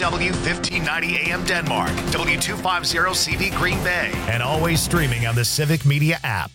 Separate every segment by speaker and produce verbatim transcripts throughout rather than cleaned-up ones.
Speaker 1: W fifteen ninety A M Denmark, W two fifty C V Green Bay, and always streaming on the Civic Media app.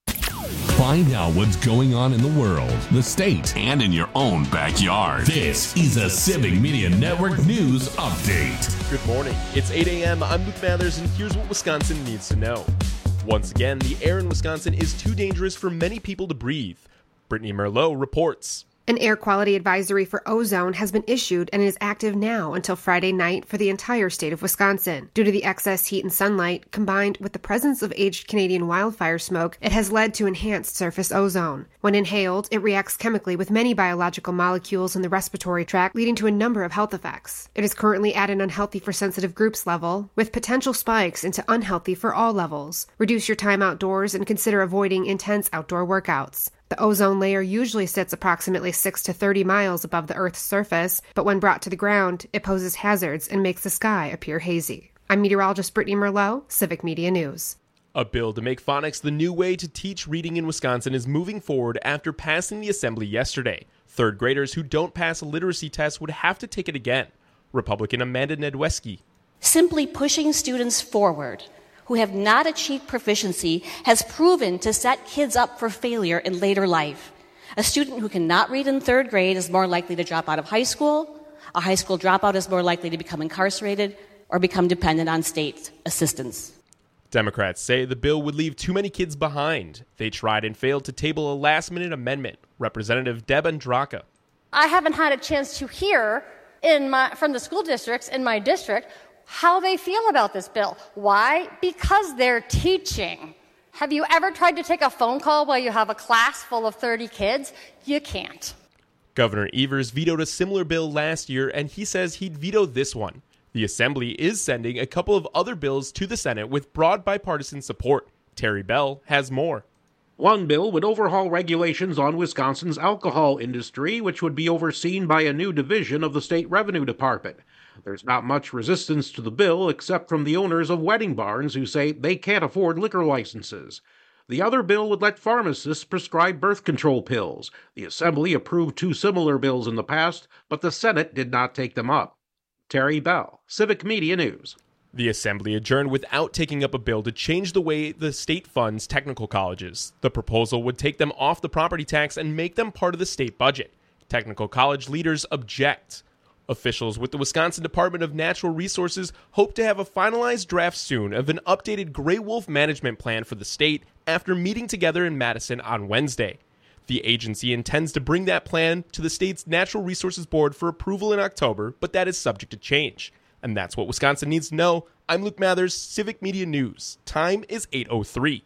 Speaker 2: Find out what's going on in the world, the state, and in your own backyard. This is a Civic Media Network News Update.
Speaker 3: Good morning. It's eight a.m. I'm Luke Mathers, and here's what Wisconsin needs to know. Once again, the air in Wisconsin is too dangerous for many people to breathe. Brittany Merlot reports.
Speaker 4: An air quality advisory for ozone has been issued and is active now until Friday night for the entire state of Wisconsin. Due to the excess heat and sunlight, combined with the presence of aged Canadian wildfire smoke, it has led to enhanced surface ozone. When inhaled, it reacts chemically with many biological molecules in the respiratory tract, leading to a number of health effects. It is currently at an unhealthy for sensitive groups level, with potential spikes into unhealthy for all levels. Reduce your time outdoors and consider avoiding intense outdoor workouts. The ozone layer usually sits approximately six to thirty miles above the Earth's surface, but when brought to the ground, it poses hazards and makes the sky appear hazy. I'm meteorologist Brittany Merlot, Civic Media News.
Speaker 3: A bill to make phonics the new way to teach reading in Wisconsin is moving forward after passing the assembly yesterday. Third graders who don't pass a literacy test would have to take it again. Republican Amanda Nedweski.
Speaker 5: Simply pushing students forward who have not achieved proficiency has proven to set kids up for failure in later life. A student who cannot read in third grade is more likely to drop out of high school. A high school dropout is more likely to become incarcerated or become dependent on state assistance.
Speaker 3: Democrats say the bill would leave too many kids behind. They tried and failed to table a last-minute amendment. Representative Deb Andraka.
Speaker 6: I haven't had a chance to hear in my, from the school districts in my district how they feel about this bill. Why? Because they're teaching. Have you ever tried to take a phone call while you have a class full of thirty kids? You can't.
Speaker 3: Governor Evers vetoed a similar bill last year, and he says he'd veto this one. The Assembly is sending a couple of other bills to the Senate with broad bipartisan support. Terry Bell has more.
Speaker 7: One bill would overhaul regulations on Wisconsin's alcohol industry, which would be overseen by a new division of the State Revenue Department. There's not much resistance to the bill except from the owners of wedding barns who say they can't afford liquor licenses. The other bill would let pharmacists prescribe birth control pills. The Assembly approved two similar bills in the past, but the Senate did not take them up. Terry Bell, Civic Media News.
Speaker 3: The Assembly adjourned without taking up a bill to change the way the state funds technical colleges. The proposal would take them off the property tax and make them part of the state budget. Technical college leaders object. Officials with the Wisconsin Department of Natural Resources hope to have a finalized draft soon of an updated gray wolf management plan for the state after meeting together in Madison on Wednesday. The agency intends to bring that plan to the state's Natural Resources Board for approval in October, but that is subject to change. And that's what Wisconsin needs to know. I'm Luke Mathers, Civic Media News. Time is eight oh three.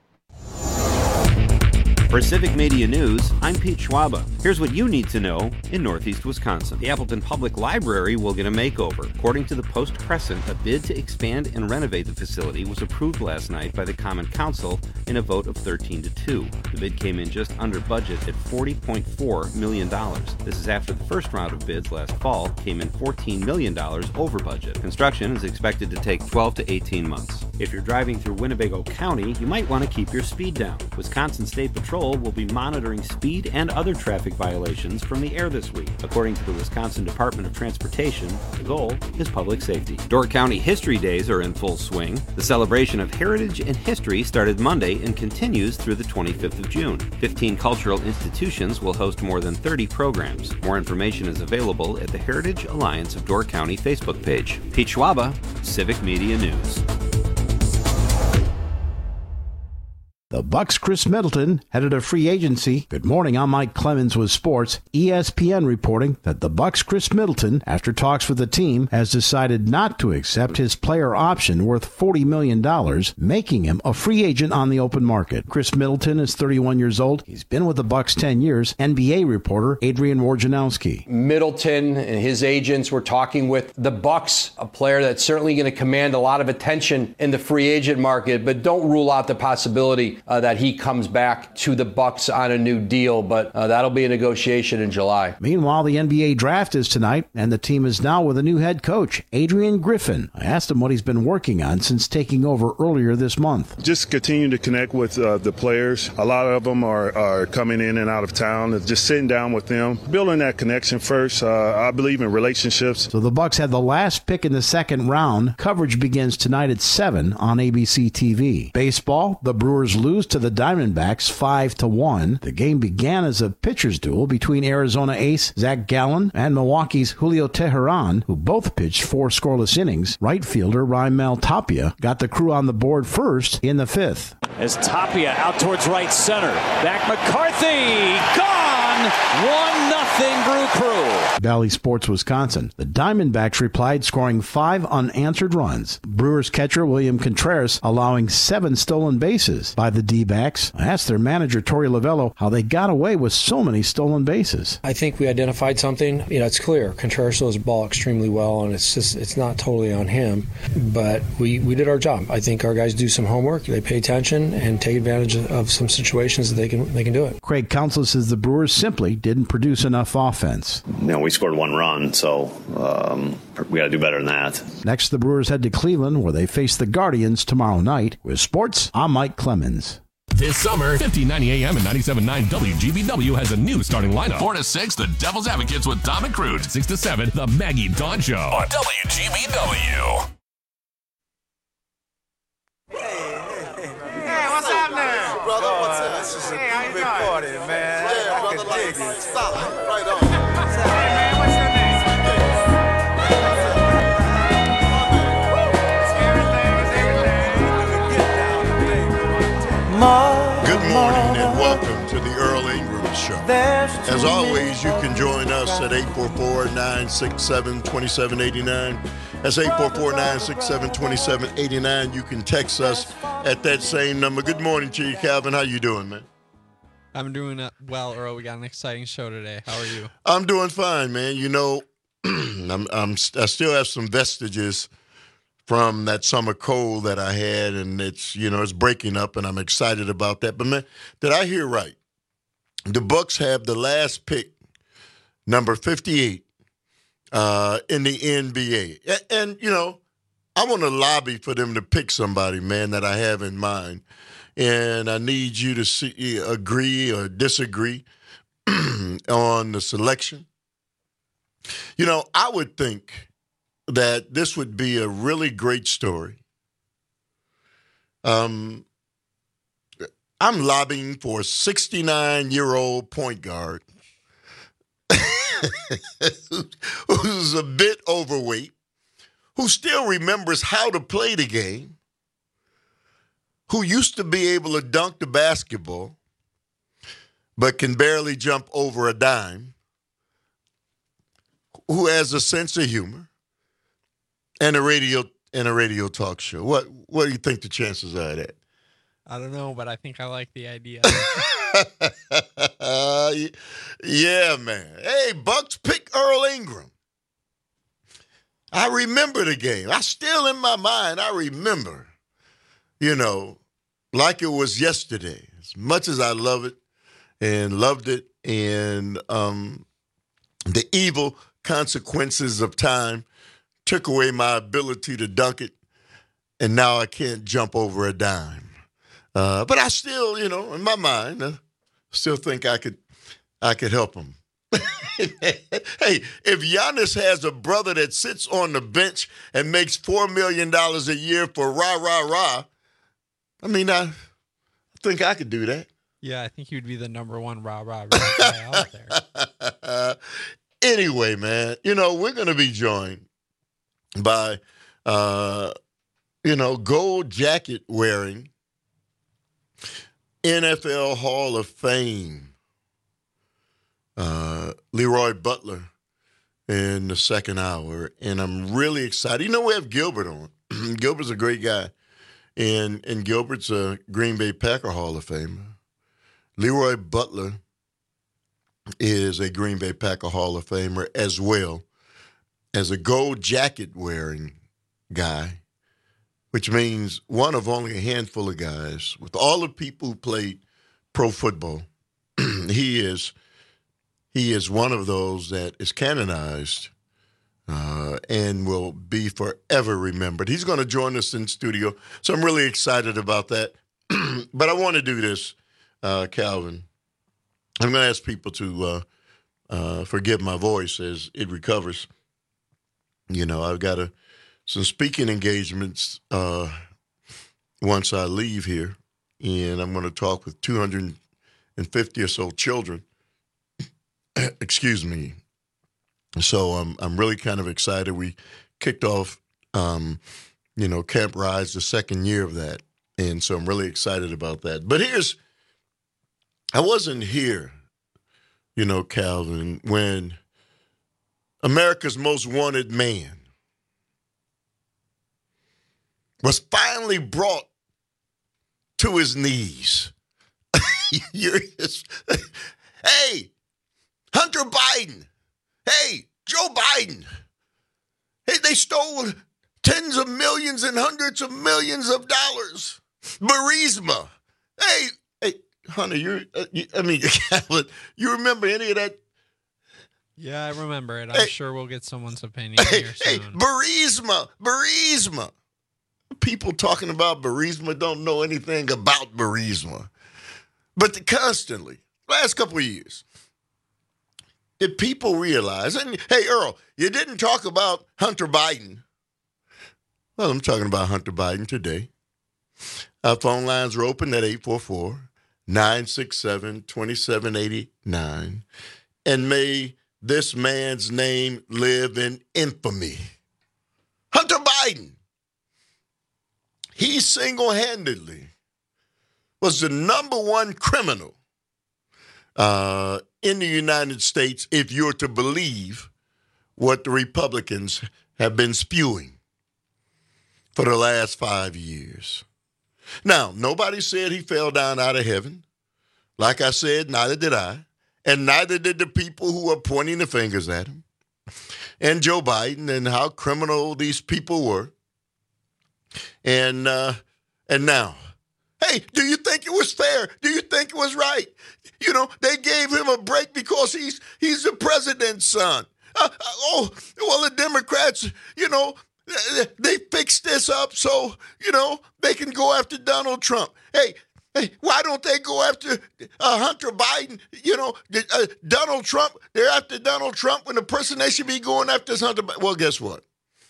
Speaker 8: For Civic Media News, I'm Pete Schwaba. Here's what you need to know in Northeast Wisconsin. The Appleton Public Library will get a makeover. According to the Post-Crescent, a bid to expand and renovate the facility was approved last night by the Common Council in a vote of thirteen to two. The bid came in just under budget at forty point four million dollars. This is after the first round of bids last fall came in fourteen million dollars over budget. Construction is expected to take twelve to eighteen months. If you're driving through Winnebago County, you might want to keep your speed down. Wisconsin State Patrol will be monitoring speed and other traffic violations from the air this week. According to the Wisconsin Department of Transportation, the goal is public safety. Door County History Days are in full swing. The celebration of heritage and history started Monday and continues through the twenty-fifth of June. fifteen cultural institutions will host more than thirty programs. More information is available at the Heritage Alliance of Door County Facebook page. Pete Schwaba, Civic Media News.
Speaker 9: The Bucks' Chris Middleton headed a free agency. Good morning, I'm Mike Clemens with sports. E S P N reporting that the Bucks' Chris Middleton, after talks with the team, has decided not to accept his player option worth forty million dollars, making him a free agent on the open market. Chris Middleton is thirty-one years old. He's been with the Bucks ten years. N B A reporter Adrian Wojnarowski.
Speaker 10: Middleton and his agents were talking with the Bucks, a player that's certainly going to command a lot of attention in the free agent market, but don't rule out the possibility uh, that he comes back to the Bucks on a new deal, but uh, that'll be a negotiation in July.
Speaker 9: Meanwhile, the N B A draft is tonight, and the team is now with a new head coach, Adrian Griffin. I asked him what he's been working on since taking over earlier this month.
Speaker 11: Just continue to connect with uh, the players. A lot of them are, are coming in and out of town. Just sitting down with them, building that connection first. Uh, I believe in relationships.
Speaker 9: So the Bucks had the last pick in the second round. Coverage begins tonight at seven on A B C T V. Baseball, the Brewers lose to the Diamondbacks five to one. The game began as a pitcher's duel between Arizona ace Zach Gallen and Milwaukee's Julio Teheran, who both pitched four scoreless innings. Right fielder Raimel Tapia got the crew on the board first in the fifth.
Speaker 12: As Tapia out towards right center. Back McCarthy. Gone! one nothing Brew Crew.
Speaker 9: Valley Sports, Wisconsin. The Diamondbacks replied, scoring five unanswered runs. Brewers catcher William Contreras allowing seven stolen bases by the D-backs. I asked their manager, Torey Lovello, how they got away with so many stolen bases.
Speaker 13: I think we identified something. You know, it's clear. Contreras throws the ball extremely well, and it's just it's not totally on him. But we, we did our job. I think our guys do some homework. They pay attention and take advantage of some situations that they can they can do it.
Speaker 9: Craig Counsell says the Brewers simply didn't produce enough offense.
Speaker 14: You know, we scored one run, so um, we got to do better than that.
Speaker 9: Next, the Brewers head to Cleveland, where they face the Guardians tomorrow night. With sports, I'm Mike Clemens.
Speaker 2: This summer, fifteen ninety A M and ninety-seven point nine W G B W has a new starting lineup. four to six, the Devil's Advocates with Dom and Crude. six to seven, the Maggie Dawn Show on W G B W.
Speaker 15: Hey, what's happening? Brother, what's up? This is a hey, big party, man. Yeah, I brother, like, dig it. Stop. Right on. Hey, man, what's your name?
Speaker 16: Good morning and welcome to the Earl Ingram Show. As always, you can join us at eight four four, nine six seven, two seven eight nine. That's eight four four, nine six seven, two seven eight nine. You can text us at that same number. Good morning to you, Calvin. How you doing, man?
Speaker 17: I'm doing well, Earl. We got an exciting show today. How are you?
Speaker 16: I'm doing fine, man. You know, I'm, I'm, I still have some vestiges from that summer cold that I had, and it's, you know, it's breaking up, and I'm excited about that. But, man, did I hear right? The Bucks have the last pick, number fifty-eight, uh, in the N B A. And, and you know, I want to lobby for them to pick somebody, man, that I have in mind. And I need you to see, agree or disagree on the selection. You know, I would think that this would be a really great story. Um, I'm lobbying for a sixty-nine-year-old point guard who's a bit overweight, who still remembers how to play the game, who used to be able to dunk the basketball, but can barely jump over a dime, who has a sense of humor, and a radio and a radio talk show. What what do you think the chances are of that?
Speaker 17: I don't know, but I think I like the idea.
Speaker 16: uh, yeah, man. Hey, Bucks pick Earl Ingram. I remember the game. I still in my mind, I remember, you know, like it was yesterday. As much as I love it and loved it, and um, the evil consequences of time took away my ability to dunk it, and now I can't jump over a dime. Uh, but I still, you know, in my mind, I still think I could, I could help him. Hey, if Giannis has a brother that sits on the bench and makes four million dollars a year for rah, rah, rah, I mean, I think I could do that.
Speaker 17: Yeah, I think you'd be the number one rah, rah, rah guy out there.
Speaker 16: Uh, anyway, man, you know, we're going to be joined by, uh, you know, gold jacket wearing N F L Hall of Fame uh, Leroy Butler in the second hour, and I'm really excited. You know, we have Gilbert on. Gilbert's a great guy, and and Gilbert's a Green Bay Packer Hall of Famer. Leroy Butler is a Green Bay Packer Hall of Famer as well as a gold jacket wearing guy which means one of only a handful of guys, with all the people who played pro football, he is he is one of those that is canonized uh, and will be forever remembered. He's going to join us in studio, so I'm really excited about that. But I want to do this, uh, Calvin. I'm going to ask people to uh, uh, forgive my voice as it recovers. You know, I've got a, some speaking engagements uh, once I leave here, and I'm going to talk with two hundred fifty or so children. Excuse me. So I'm I'm really kind of excited. We kicked off, um, you know, Camp Rise, the second year of that, and so I'm really excited about that. But here's, I wasn't here, you know, Calvin, when America's most wanted man was finally brought to his knees. You're just, hey, Hunter Biden. Hey, Joe Biden. Hey, they stole tens of millions and hundreds of millions of dollars. Burisma. Hey, hey, Hunter, you're, uh, you, I mean, you remember any of that?
Speaker 17: Yeah, I remember it. I'm
Speaker 16: hey,
Speaker 17: sure we'll get someone's opinion
Speaker 16: hey,
Speaker 17: here soon.
Speaker 16: Hey, Burisma, Burisma. People talking about Burisma don't know anything about Burisma. But the, constantly, last couple of years, did people realize, and hey, Earl, you didn't talk about Hunter Biden. Well, I'm talking about Hunter Biden today. Our phone lines are open at eight four four, nine six seven, two seven eight nine. And may this man's name live in infamy. Hunter Biden. He single-handedly was the number one criminal uh, in the United States, if you're to believe what the Republicans have been spewing for the last five years. Now, nobody said he fell down out of heaven. Like I said, neither did I. And neither did the people who are pointing the fingers at him. And Joe Biden and how criminal these people were. And uh, and now, hey, do you think it was fair? Do you think it was right? You know, they gave him a break because he's he's the president's son. Uh, oh, well, the Democrats, you know, they fixed this up so, you know, they can go after Donald Trump. Hey, hey, why don't they go after uh, Hunter Biden? You know, uh, Donald Trump, they're after Donald Trump when the person they should be going after is Hunter Biden. Well, guess what?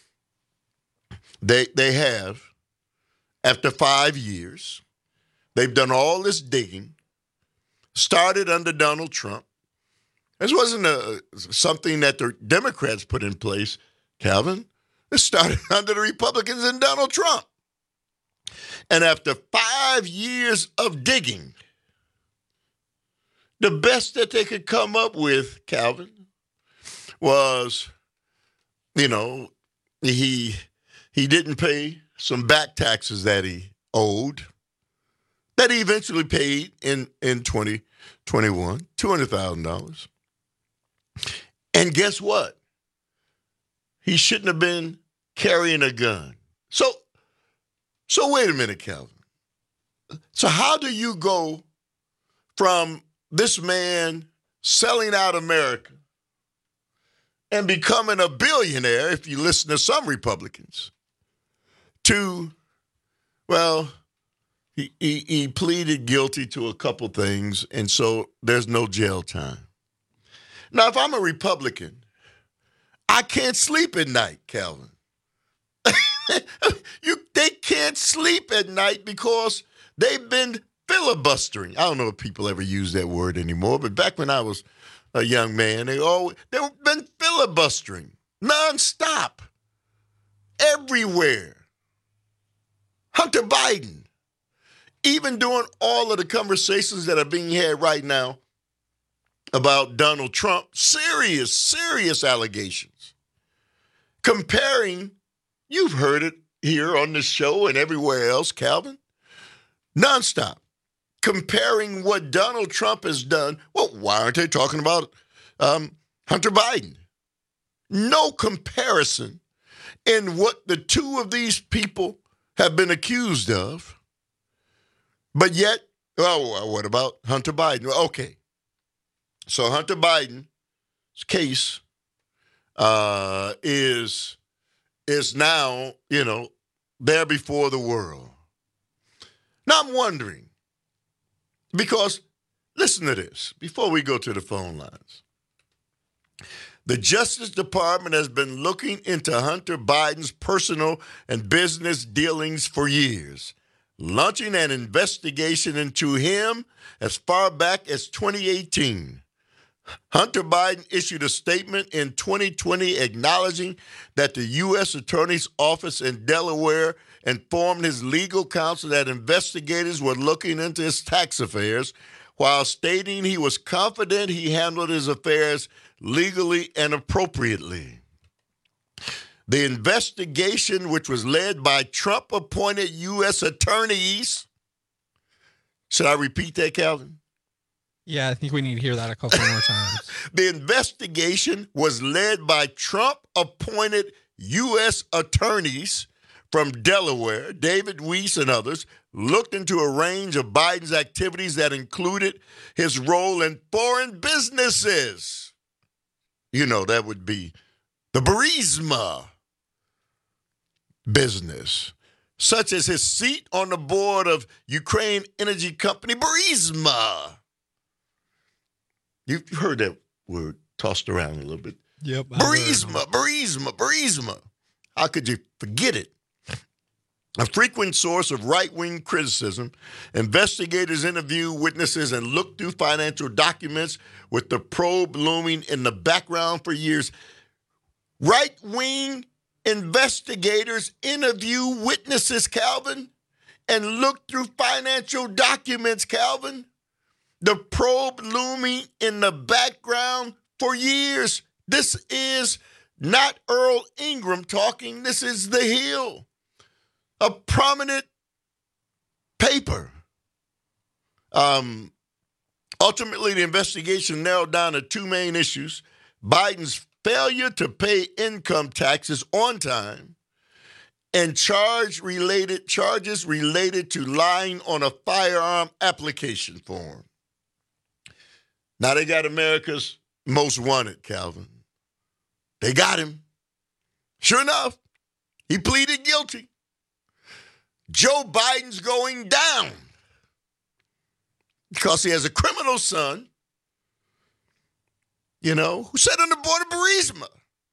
Speaker 16: They they have, after five years, they've done all this digging, started under Donald Trump. This wasn't a, something that the Democrats put in place, Calvin. It started under the Republicans and Donald Trump. And after five years of digging, the best that they could come up with, Calvin, was, you know, he... He didn't pay some back taxes that he owed, that he eventually paid in, in twenty twenty-one, two hundred thousand dollars. And guess what? He shouldn't have been carrying a gun. So, so wait a minute, Calvin. So how do you go from this man selling out America and becoming a billionaire, if you listen to some Republicans, to, well, he, he, he pleaded guilty to a couple things, and so there's no jail time. Now, if I'm a Republican, I can't sleep at night, Calvin. you, they can't sleep at night because they've been filibustering. I don't know if people ever use that word anymore, but back when I was a young man, they always, they've been filibustering nonstop, everywhere. Hunter Biden, even during all of the conversations that are being had right now about Donald Trump, serious, serious allegations, comparing, you've heard it here on this show and everywhere else, Calvin, nonstop, comparing what Donald Trump has done. Well, why aren't they talking about um, Hunter Biden? No comparison in what the two of these people have been accused of. But yet, oh, what about Hunter Biden? Okay. So Hunter Biden's case uh, is, is now, you know, there before the world. Now I'm wondering, because listen to this before we go to the phone lines. The Justice Department has been looking into Hunter Biden's personal and business dealings for years, launching an investigation into him as far back as twenty eighteen. Hunter Biden issued a statement in twenty twenty acknowledging that the U S Attorney's Office in Delaware informed his legal counsel that investigators were looking into his tax affairs, while stating he was confident he handled his affairs legally and appropriately. The investigation, which was led by Trump-appointed U S attorneys, should I repeat that, Calvin?
Speaker 17: Yeah, I think we need to hear that a couple more times.
Speaker 16: The investigation was led by Trump-appointed U S attorneys from Delaware, David Weiss and others, looked into a range of Biden's activities that included his role in foreign businesses. You know, that would be the Burisma business, such as his seat on the board of Ukraine energy company Burisma. You've heard that word tossed around a little bit.
Speaker 17: Yep.
Speaker 16: Burisma, Burisma, Burisma. How could you forget it? A frequent source of right-wing criticism, investigators interview witnesses and look through financial documents with the probe looming in the background for years. Right-wing investigators interview witnesses, Calvin, and look through financial documents, Calvin. The probe looming in the background for years. This is not Earl Ingram talking. This is The Hill, a prominent paper. Um, ultimately, the investigation narrowed down to two main issues: Biden's failure to pay income taxes on time and charge related charges related to lying on a firearm application form. Now they got America's most wanted, Calvin. They got him. Sure enough, he pleaded guilty. Joe Biden's going down because he has a criminal son, you know, who sat on the board of Burisma.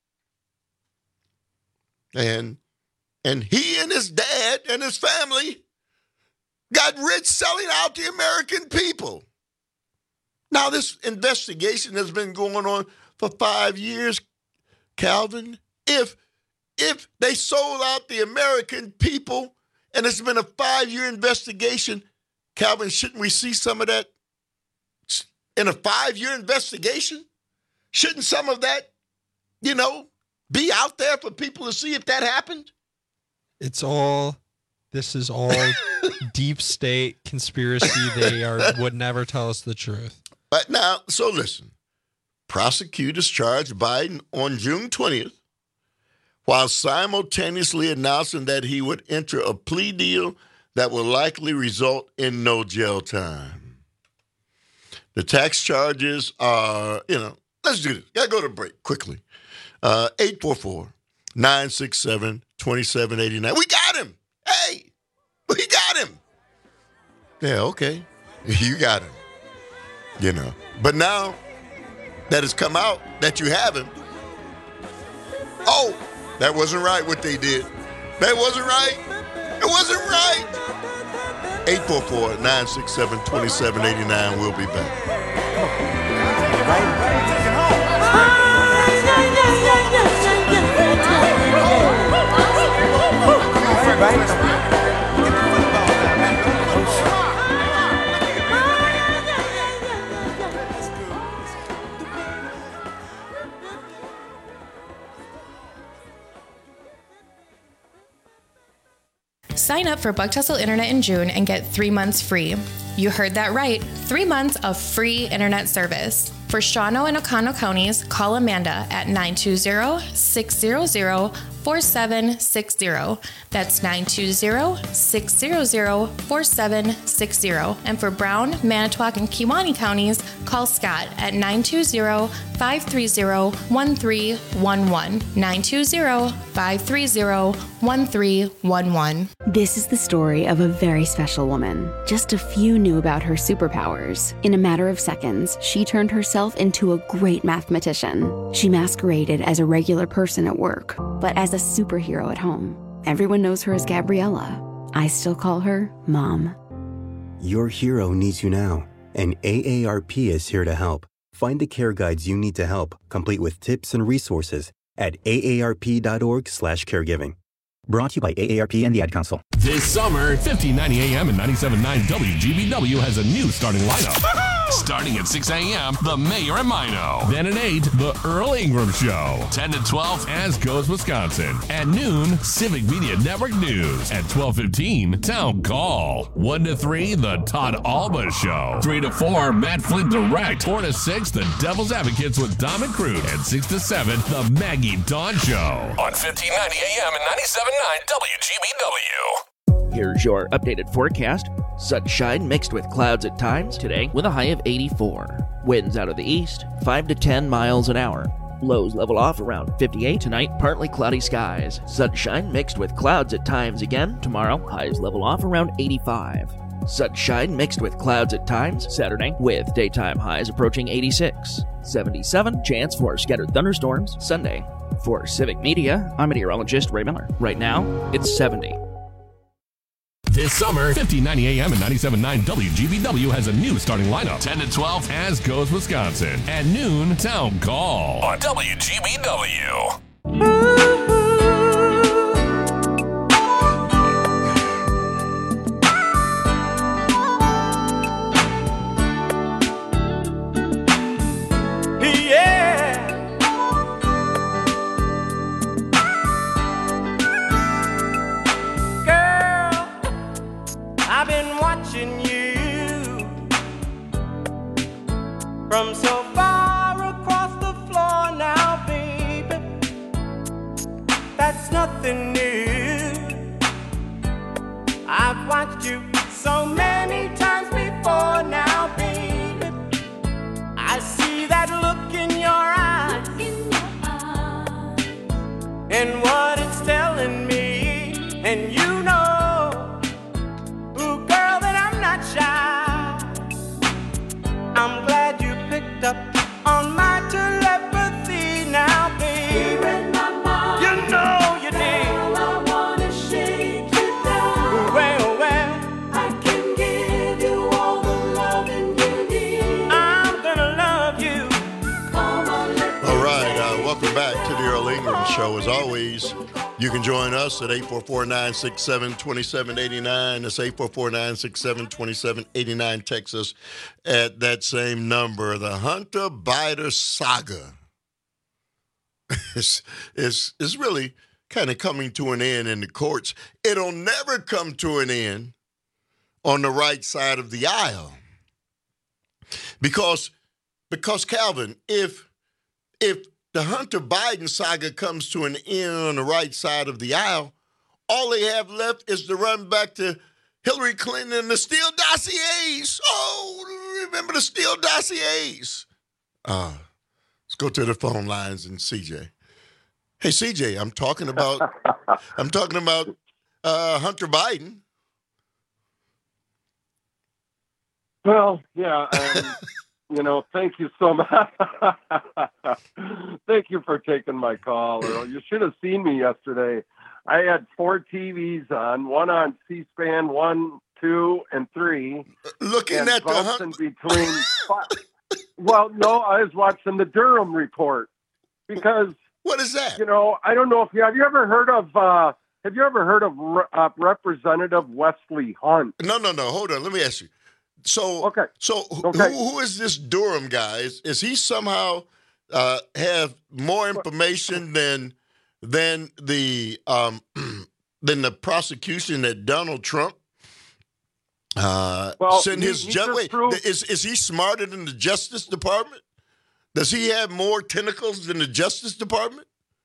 Speaker 16: And, and he and his dad and his family got rich selling out the American people. Now, this investigation has been going on for five years, Calvin. If, if they sold out the American people and it's been a five-year investigation, Calvin, shouldn't we see some of that in a five-year investigation? Shouldn't some of that, you know, be out there for people to see if that happened?
Speaker 17: It's all, this is all deep state conspiracy. They are would never tell us the truth.
Speaker 16: But now, so listen, prosecutors charged Biden on June twentieth while simultaneously announcing that he would enter a plea deal that will likely result in no jail time. The tax charges are, you know, let's do this. Got to go to break quickly. Uh, eight four four, nine six seven, two seven eight nine. We got him. Hey, we got him. Yeah, okay. You got him. You know, but now that it's come out that you have him, oh, that wasn't right what they did. That wasn't right. It wasn't right. eight four four, nine six seven, two seven eight nine. We'll be back.
Speaker 18: Sign up for Buck Tussle Internet in June and get three months free. You heard that right. Three months of free internet service. For Shawano and Oconto counties, call Amanda at nine two zero, six zero zero, four four seven six zero. That's nine two zero, six zero zero, four seven six zero. And for Brown, Manitowoc, and Kewaunee counties, call Scott at nine two zero, five three zero, one three one one. nine two zero, five three zero, one three one one.
Speaker 19: This is the story of a very special woman. Just a few knew about her superpowers. In a matter of seconds, she turned herself into a great mathematician. She masqueraded as a regular person at work, but as a superhero at home. Everyone knows her as Gabriella. I still call her Mom.
Speaker 20: Your hero needs you now, and A A R P is here to help. Find the care guides you need to help, complete with tips and resources at A A R P dot org slash caregiving. Brought to you by A A R P and the Ad Council.
Speaker 2: This summer, fifteen ninety A M and ninety-seven point nine W G B W has a new starting lineup. Starting at six A M, The Mayor and Mino. Then at eight, The Earl Ingram Show. ten to twelve, As Goes Wisconsin. At noon, Civic Media Network News. At twelve fifteen, Town Call. one to three, The Todd Alba Show. three to four, Matt Flint Direct. four to six, The Devil's Advocates with Dom and Crude. And six to seven, The Maggie Dawn Show. On fifteen ninety A M and ninety-seven point nine W G B W.
Speaker 21: Here's your updated forecast. Sunshine mixed with clouds at times today with a high of eighty-four. Winds out of the east, five to ten miles an hour. Lows level off around fifty-eight tonight, partly cloudy skies. Sunshine mixed with clouds at times again tomorrow. Highs level off around eighty-five. Sunshine mixed with clouds at times Saturday with daytime highs approaching eighty-six. seventy-seven chance for scattered thunderstorms Sunday. For Civic Media, I'm meteorologist Ray Miller. Right now, it's seventy.
Speaker 2: This summer, fifteen ninety A M and ninety-seven point nine W G B W has a new starting lineup. ten to twelve, As Goes Wisconsin. At noon, Town Call. On W G B W.
Speaker 22: From so far across the floor now, baby, that's nothing new. I've watched you so many times before now, baby. I see that look in your eyes, and what it's telling me, and you know, ooh, girl, that I'm not shy. I'm glad you picked up on my telepathy now, baby. You know you did. Girl, I wanna shake you down. Well, well, I can give you all the loving you need. I'm gonna love you. Come on, let me.
Speaker 16: All right, uh, welcome back to the Earl Ingram Show. As always, you can join us at eight four four, nine six seven, two seven eight nine. That's eight four four, nine six seven, two seven eight nine. Text us at that same number. The Hunter Biden saga is, is, is really kind of coming to an end in the courts. It'll never come to an end on the right side of the aisle. Because, because Calvin, if if the Hunter Biden saga comes to an end on the right side of the aisle, all they have left is to run back to Hillary Clinton and the Steele dossiers. Oh, remember the Steele dossiers? Uh, let's go to the phone lines and C J. Hey, C J, I'm talking about I'm talking about uh, Hunter Biden.
Speaker 23: Well, yeah. Um, You know, thank you so much. Thank you for taking my call, Earl. You should have seen me yesterday. I had four T Vs on, one on C-SPAN, one, two, and three.
Speaker 16: Looking
Speaker 23: and
Speaker 16: at the
Speaker 23: hunt- between. Well, no, I was watching the Durham report because.
Speaker 16: What is that?
Speaker 23: You know, I don't know if you have you ever heard of. Uh, have you ever heard of uh, Representative Wesley Hunt?
Speaker 16: No, no, no. Hold on. Let me ask you. So,
Speaker 23: okay.
Speaker 16: so
Speaker 23: okay.
Speaker 16: Who, who is this Durham guy? Is, is he somehow uh, have more information than than the um, than the prosecution that Donald Trump uh,
Speaker 23: well,
Speaker 16: sent
Speaker 23: he,
Speaker 16: his
Speaker 23: he
Speaker 16: ju- wait,
Speaker 23: proved-
Speaker 16: is is he smarter than the Justice Department? Does he have more tentacles than the Justice Department?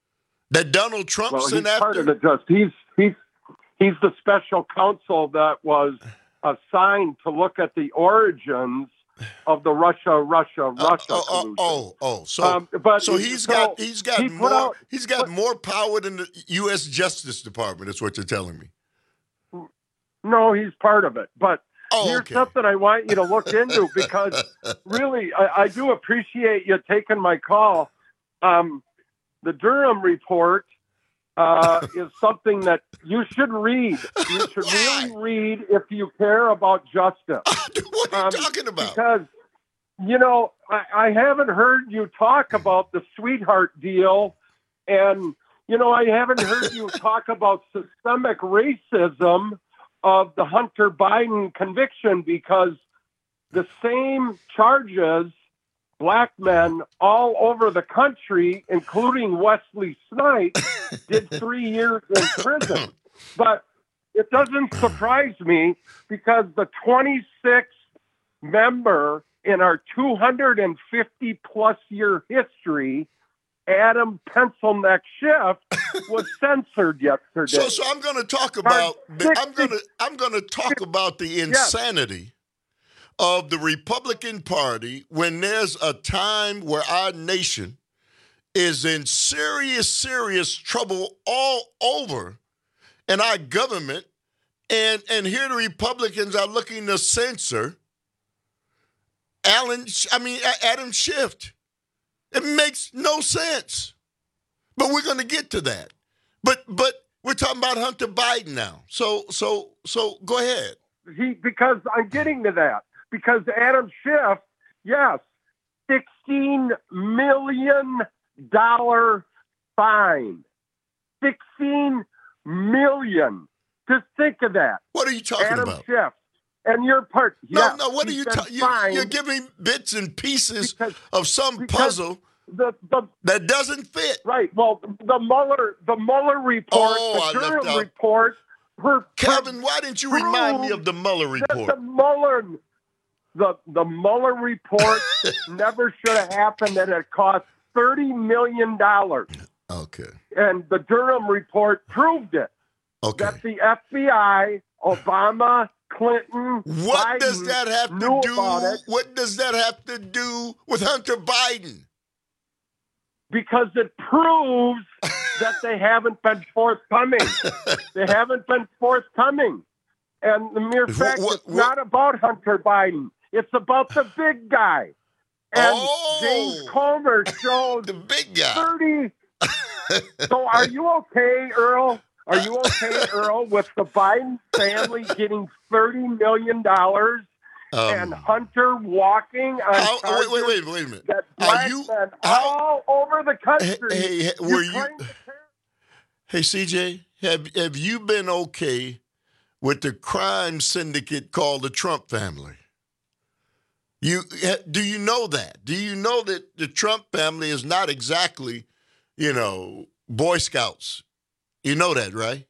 Speaker 16: That Donald Trump
Speaker 23: well,
Speaker 16: sent
Speaker 23: he's
Speaker 16: after?
Speaker 23: part of it. Just he's he's he's the special counsel that was assigned to look at the origins of the Russia, Russia, Russia
Speaker 16: Uh, oh,
Speaker 23: collusion.
Speaker 16: oh, oh, oh, so
Speaker 23: Um, but
Speaker 16: so he's
Speaker 23: so
Speaker 16: got he's got
Speaker 23: he put
Speaker 16: more
Speaker 23: out-
Speaker 16: he's got more power than the U S Justice Department. That's what you're telling me.
Speaker 23: No, he's part of it. But
Speaker 16: Oh,
Speaker 23: here's
Speaker 16: okay.
Speaker 23: something I want you to look into because really, I, I do appreciate you taking my call. Um, the Durham report uh, is something that you should read. You should really read if you care about justice.
Speaker 16: What are you talking about?
Speaker 23: Because, you know, I, I haven't heard you talk about the sweetheart deal. And, you know, I haven't heard you talk about systemic racism of the Hunter Biden conviction, because the same charges black men all over the country, including Wesley Snipes, did three years in prison. But it doesn't surprise me because the twenty-sixth member in our two hundred fifty plus year history, Adam Pencilneck Schiff, was censored yesterday.
Speaker 16: So, so I'm going to talk about the, I'm going to I'm going to talk about the insanity of the Republican Party when there's a time where our nation is in serious, serious trouble all over, and our government, and and here the Republicans are looking to censor Alan. I mean Adam Schiff. It makes no sense. But we're going to get to that. But but we're talking about Hunter Biden now. So so so go ahead.
Speaker 23: He because I'm getting to that. Because Adam Schiff, yes, sixteen million dollars fine. sixteen million dollars. Just think of that.
Speaker 16: What are you talking
Speaker 23: Adam
Speaker 16: about?
Speaker 23: Schiff. And your part.
Speaker 16: No,
Speaker 23: yes,
Speaker 16: no, what are
Speaker 23: he's
Speaker 16: you
Speaker 23: been
Speaker 16: talking?
Speaker 23: fined
Speaker 16: You're giving bits and pieces
Speaker 23: because-
Speaker 16: of some
Speaker 23: because
Speaker 16: puzzle
Speaker 23: the, the,
Speaker 16: that doesn't fit.
Speaker 23: Right. Well, the Mueller, the Mueller report,
Speaker 16: Oh, I
Speaker 23: the
Speaker 16: left
Speaker 23: Durham
Speaker 16: out-
Speaker 23: report. Per,
Speaker 16: Calvin, why didn't you remind me of the Mueller
Speaker 23: that
Speaker 16: report?
Speaker 23: The Mueller, the the Mueller report never should have happened, and it cost thirty million dollars.
Speaker 16: Okay.
Speaker 23: And the Durham report proved it.
Speaker 16: Okay.
Speaker 23: That the F B I, Obama, Clinton,
Speaker 16: What
Speaker 23: Biden
Speaker 16: does that have to
Speaker 23: knew
Speaker 16: do?
Speaker 23: about it
Speaker 16: What does that have to do with Hunter Biden?
Speaker 23: because it proves that they haven't been forthcoming. They haven't been forthcoming. And the mere fact
Speaker 16: what-
Speaker 23: it's not about Hunter Biden. It's about the big guy. And James Comer showed
Speaker 16: the big guy.
Speaker 23: thirty. So are you okay, Earl? Are you okay, Earl, with the Biden family getting thirty million dollars and Hunter walking on
Speaker 16: How-
Speaker 23: charges
Speaker 16: Um, wait, wait, wait, wait a minute.
Speaker 23: that
Speaker 16: Are
Speaker 23: black
Speaker 16: you-
Speaker 23: men all over the country?
Speaker 16: Hey, hey,
Speaker 23: You're
Speaker 16: were you?
Speaker 23: trying to-
Speaker 16: Hey, C J, have have you been okay with the crime syndicate called the Trump family? You do you know that? Do you know that the Trump family is not exactly, you know, Boy Scouts? You know that, right?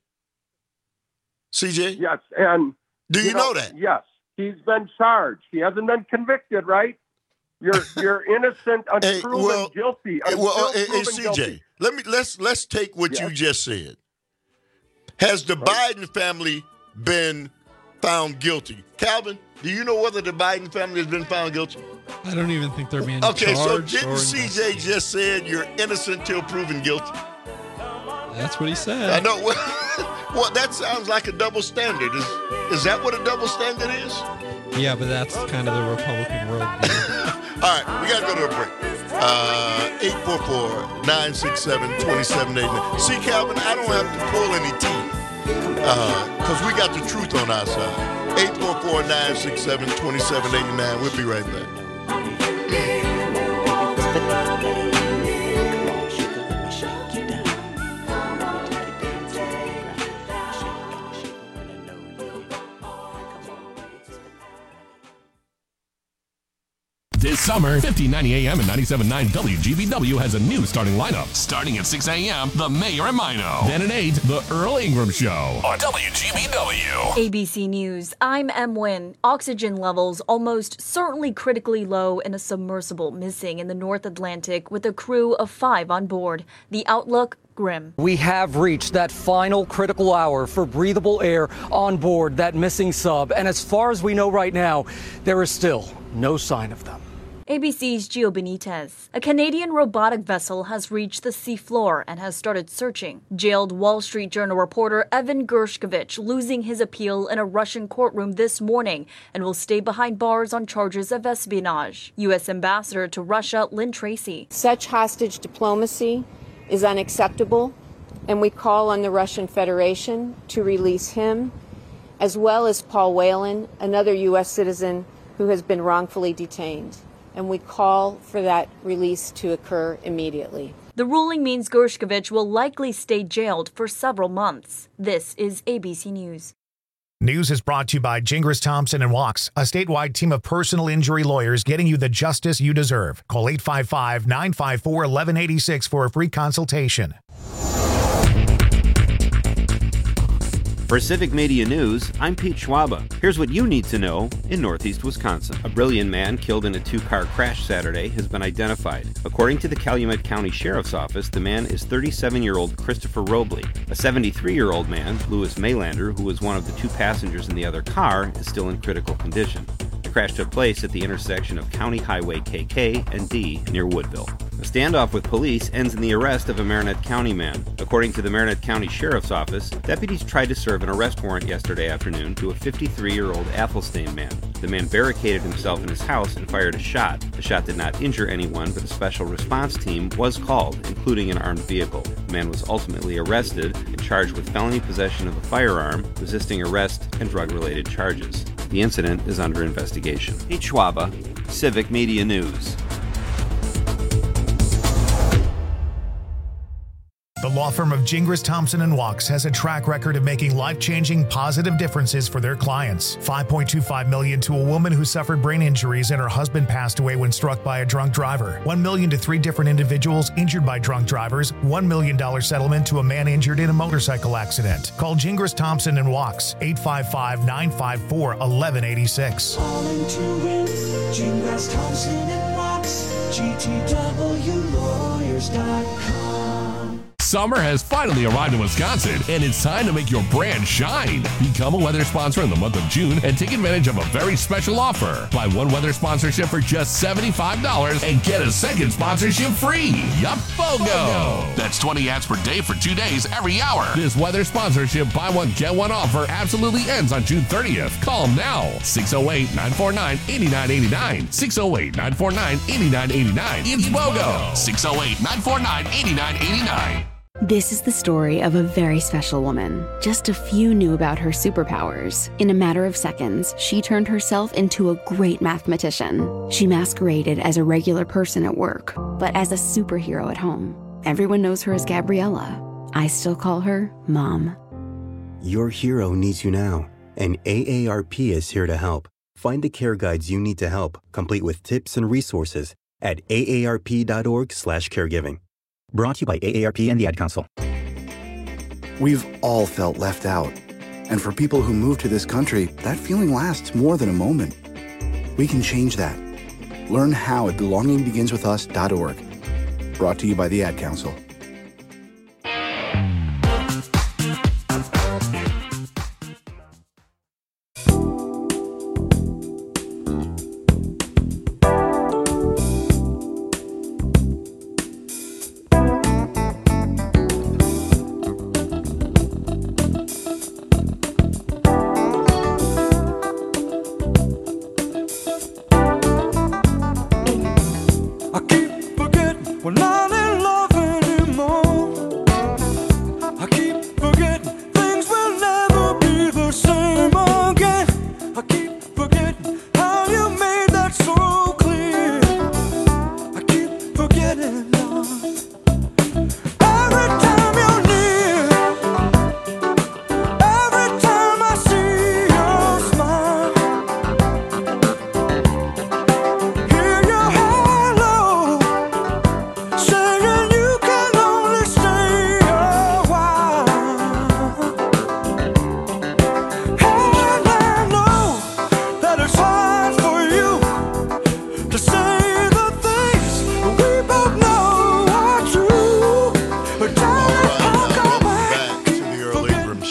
Speaker 16: C J?
Speaker 23: Yes, and
Speaker 16: do you, know, that?
Speaker 23: Yes, he's been charged. He hasn't been convicted, right? You're you're innocent until proven
Speaker 16: well,
Speaker 23: guilty.
Speaker 16: Eh, Well,
Speaker 23: Until
Speaker 16: hey, hey,
Speaker 23: proven
Speaker 16: C J,
Speaker 23: guilty.
Speaker 16: let me let's let's take what you just said. Has the Biden family been found guilty? Calvin, do you know whether the Biden family has been found guilty?
Speaker 17: I don't even think they're being
Speaker 16: Okay, so
Speaker 17: charged.
Speaker 16: didn't
Speaker 17: or
Speaker 16: C J just said you're innocent till proven guilty?
Speaker 17: That's what he said.
Speaker 16: I know. Well, well, that sounds like a double standard. Is is that what a double standard is?
Speaker 17: Yeah, but that's kind of the Republican world.
Speaker 16: All right, we got to go to a break. Uh, eight four four, nine six seven, two seven eight nine. See, Calvin, I don't have to pull any teeth because uh, we got the truth on our side. eight four four, nine six seven, two seven eight nine. We'll be right back.
Speaker 2: This summer, fifteen ninety A M and ninety-seven point nine W G B W has a new starting lineup. Starting at six A M, The Mayor and Mino. Then at eight, The Earl Ingram Show on W G B W.
Speaker 1: A B C News, I'm Em Wynn. Oxygen levels almost certainly critically low in a submersible missing in the North Atlantic with a crew of five on board. The outlook Grim.
Speaker 4: We have reached that final critical hour for breathable air on board that missing sub, and as far as we know right now, there is still no sign of them.
Speaker 1: A B C's Gio Benitez. A Canadian robotic vessel has reached the seafloor and has started searching. Jailed Wall Street Journal reporter Evan Gershkovich losing his appeal in a Russian courtroom this morning and will stay behind bars on charges of espionage. U S Ambassador to Russia Lynn Tracy.
Speaker 5: Such hostage diplomacy is unacceptable, and we call on the Russian Federation to release him, as well as Paul Whelan, another U S citizen who has been wrongfully detained. And we call for that release to occur immediately.
Speaker 1: The ruling means Gershkovich will likely stay jailed for several months. This is A B C News.
Speaker 6: News is brought to you by Gingras Thompson and Walks, a statewide team of personal injury lawyers getting you the justice you deserve. Call eight five five, nine five four, one one eight six for a free consultation.
Speaker 8: For Civic Media News, I'm Pete Schwaba. Here's what you need to know in Northeast Wisconsin. A brilliant man killed in a two-car crash Saturday has been identified. According to the Calumet County Sheriff's Office, the man is thirty-seven-year-old Christopher Robley. A seventy-three-year-old man, Louis Maylander, who was one of the two passengers in the other car, is still in critical condition. The crash took place at the intersection of County Highway K K and D near Woodville. A standoff with police ends in the arrest of a Marinette County man. According to the Marinette County Sheriff's Office, deputies tried to serve an arrest warrant yesterday afternoon to a fifty-three-year-old Athelstain man. The man barricaded himself in his house and fired a shot. The shot did not injure anyone, but a special response team was called, including an armed vehicle. The man was ultimately arrested and charged with felony possession of a firearm, resisting arrest, and drug-related charges. The incident is under investigation. Pete Schwaba, Civic Media News.
Speaker 6: The law firm of Gingras Thompson and Walks has a track record of making life-changing positive differences for their clients. five point two five million dollars to a woman who suffered brain injuries and her husband passed away when struck by a drunk driver. one million dollars to three different individuals injured by drunk drivers. one million dollars settlement to a man injured in a motorcycle accident. Call Gingras Thompson and Walks, eight five five, nine five four, one one eight six.
Speaker 24: Calling to win, Gingras Thompson and Walks, G T W lawyers dot com.
Speaker 2: Summer has finally arrived in Wisconsin, and it's time to make your brand shine. Become a weather sponsor in the month of June and take advantage of a very special offer. Buy one weather sponsorship for just seventy-five dollars and get a second sponsorship free. Yup, BOGO! That's twenty ads per day for two days every hour. This weather sponsorship buy one, get one offer absolutely ends on June thirtieth. Call them now. six oh eight, nine four nine, eight nine eight nine. six oh eight, nine four nine, eight nine eight nine. It's BOGO! six oh eight, nine four nine, eight nine eight nine.
Speaker 19: This is the story of a very special woman. Just a few knew about her superpowers. In a matter of seconds, she turned herself into a great mathematician. She masqueraded as a regular person at work, but as a superhero at home. Everyone knows her as Gabriella. I still call her Mom.
Speaker 20: Your hero needs you now, and A A R P is here to help. Find the care guides you need to help, complete with tips and resources at A A R P dot org slash caregiving. Brought to you by A A R P and the Ad Council.
Speaker 25: We've all felt left out. And for people who move to this country, that feeling lasts more than a moment. We can change that. Learn how at belonging begins with us dot org. Brought to you by the Ad Council.
Speaker 24: When I'm in love with you.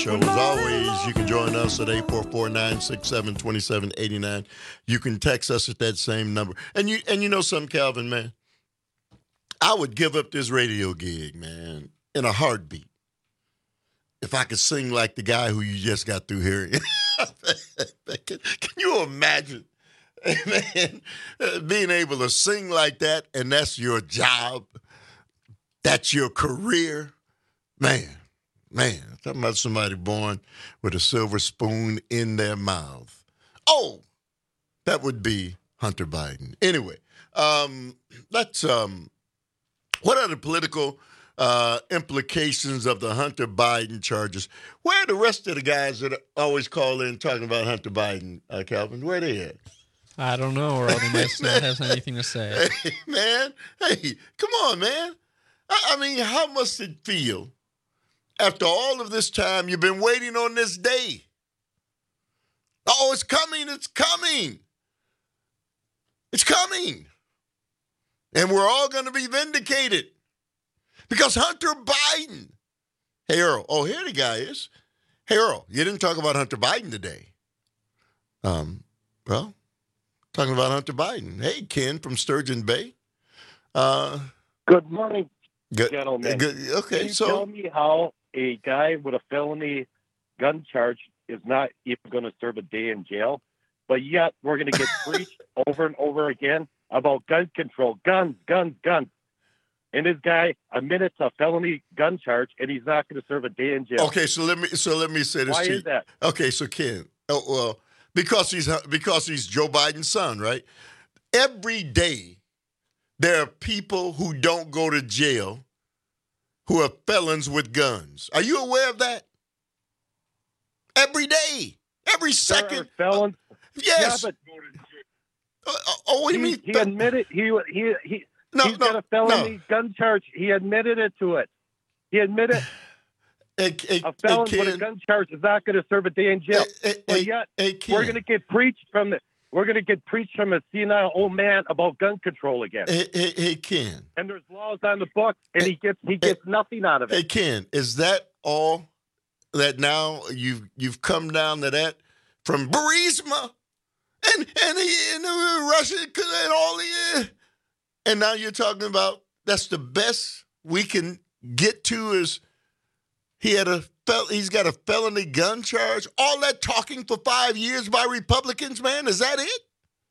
Speaker 16: Show. As always, you can join us at eight four four, nine six seven, two seven eight nine. You can text us at that same number. And you and you know something, Calvin, man? I would give up this radio gig, man, in a heartbeat if I could sing like the guy who you just got through hearing. can, can you imagine, man, uh, being able to sing like that, and that's your job? That's your career? Man, man, talking about somebody born with a silver spoon in their mouth. Oh, that would be Hunter Biden. Anyway, um, let's, um, what are the political uh, implications of the Hunter Biden charges? Where are the rest of the guys that always call in talking about Hunter Biden, uh, Calvin? Where are they at?
Speaker 17: I don't know, or they might not have anything to say.
Speaker 16: Hey, man, hey, come on, man. I, I mean, how must it feel after all of this time you've been waiting on this day? Oh, it's coming, it's coming. It's coming. And we're all going to be vindicated because Hunter Biden. Hey, Earl. Oh, here the guy is. Hey, Earl, you didn't talk about Hunter Biden today. Um, well, talking about Hunter Biden. Hey, Ken from Sturgeon Bay. Uh,
Speaker 3: Good morning,
Speaker 16: good,
Speaker 3: gentlemen.
Speaker 16: Good, okay,
Speaker 3: Can you
Speaker 16: so
Speaker 3: tell me how a guy with a felony gun charge is not even going to serve a day in jail, but yet we're going to get preached over and over again about gun control, guns, guns, guns. And this guy admitted to a felony gun charge, and he's not going to serve a day in jail.
Speaker 16: Okay, so let me so let me say this
Speaker 3: Why
Speaker 16: to
Speaker 3: is
Speaker 16: you.
Speaker 3: that?
Speaker 16: Okay, so Ken, oh, well, because he's because he's Joe Biden's son, right? Every day there are people who don't go to jail who are felons with guns. Are you aware of that? Every day, every second.
Speaker 3: There are felons.
Speaker 16: Yes.
Speaker 3: Yeah, but
Speaker 16: Uh, oh, what do you
Speaker 3: he,
Speaker 16: mean?
Speaker 3: he admitted he he he
Speaker 16: No,
Speaker 3: he's
Speaker 16: no,
Speaker 3: got a felony
Speaker 16: no.
Speaker 3: gun charge. He admitted it to it. He admitted
Speaker 16: Hey, hey,
Speaker 3: a felon
Speaker 16: hey,
Speaker 3: with a
Speaker 16: Ken.
Speaker 3: gun charge is not going to serve a day in jail.
Speaker 16: Hey,
Speaker 3: but
Speaker 16: hey,
Speaker 3: yet
Speaker 16: hey, Ken.
Speaker 3: we're going to get preached from the we're going to get preached from a senile old man about gun control again.
Speaker 16: Hey, hey, hey, Ken.
Speaker 3: And there's laws on the books, and he gets he gets nothing out of it.
Speaker 16: Hey, Ken, is that all that now you've you've come down to that from Burisma and and, the, and the Russia and all the and now you're talking about that's the best we can get to is he had a fel- he's got a felony gun charge. All that talking for five years by Republicans, man, is that it?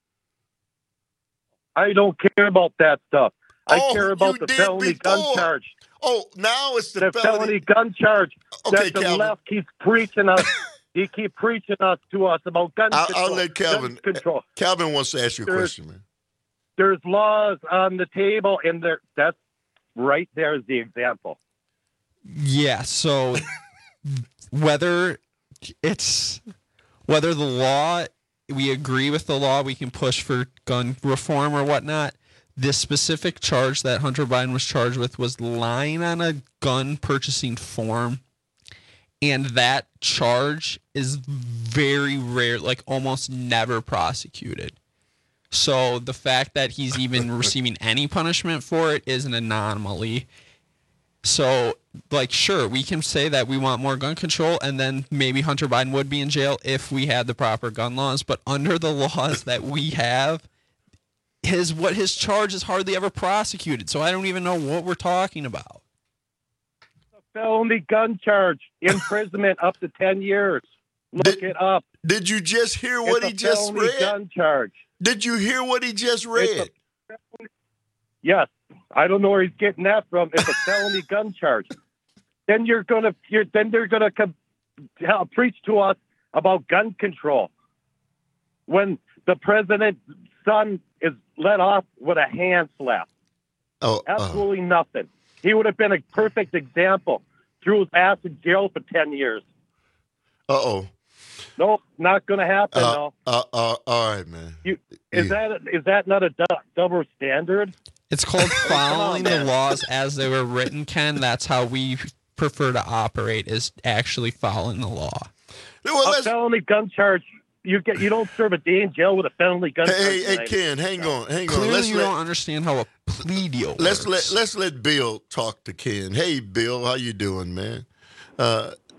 Speaker 3: I don't care about that stuff. I
Speaker 16: Oh,
Speaker 3: care about
Speaker 16: you
Speaker 3: the
Speaker 16: did
Speaker 3: felony gun
Speaker 16: before.
Speaker 3: charge.
Speaker 16: Oh, now it's the,
Speaker 3: The
Speaker 16: felony.
Speaker 3: felony gun charge
Speaker 16: Okay,
Speaker 3: that the
Speaker 16: Calvin.
Speaker 3: left keeps preaching us. He keep preaching us to us about gun
Speaker 16: I'll,
Speaker 3: control.
Speaker 16: I'll let Calvin.
Speaker 3: Gun control.
Speaker 16: Calvin wants to ask you a
Speaker 3: There's-
Speaker 16: question, man.
Speaker 3: There's laws on the table, and there that's right there is the example.
Speaker 17: Yeah, so whether it's whether the law we agree with the law, we can push for gun reform or whatnot. This specific charge that Hunter Biden was charged with was lying on a gun purchasing form. And that charge is very rare, like almost never prosecuted. So the fact that he's even receiving any punishment for it is an anomaly. So, like, sure, we can say that we want more gun control, and then maybe Hunter Biden would be in jail if we had the proper gun laws. But under the laws that we have, his what his charge is hardly ever prosecuted. So I don't even know what we're talking about.
Speaker 3: Felony gun charge, imprisonment up to ten years. Look it up.
Speaker 16: Did you just hear what
Speaker 3: It's a
Speaker 16: he just
Speaker 3: felony
Speaker 16: read?
Speaker 3: Gun charge.
Speaker 16: Did you hear what he just read?
Speaker 3: Yes, I don't know where he's getting that from. It's a felony gun charge. Then you're gonna, you're, then they're gonna come, uh, preach to us about gun control when the president's son is let off with a hand slap.
Speaker 16: Oh,
Speaker 3: absolutely nothing. He would have been a perfect example. Threw his ass in jail for ten years.
Speaker 16: Uh oh.
Speaker 3: Nope, not gonna happen.
Speaker 16: Uh,
Speaker 3: no.
Speaker 16: uh, uh, all right, man.
Speaker 3: You, is that is that not a du- double standard?
Speaker 17: It's called following the laws as they were written, Ken. That's how we prefer to operate, is actually following the law.
Speaker 3: a felony gun charge. You get you don't serve a day in jail with a felony gun charge.
Speaker 16: Hey, hey,
Speaker 3: tonight.
Speaker 16: Ken, hang on, hang on.
Speaker 17: Clearly
Speaker 16: Let's
Speaker 17: you
Speaker 16: let,
Speaker 17: don't understand how a plea deal
Speaker 16: let's
Speaker 17: works.
Speaker 16: let let's let Bill talk to Ken. Hey, Bill, how you doing, man? Uh,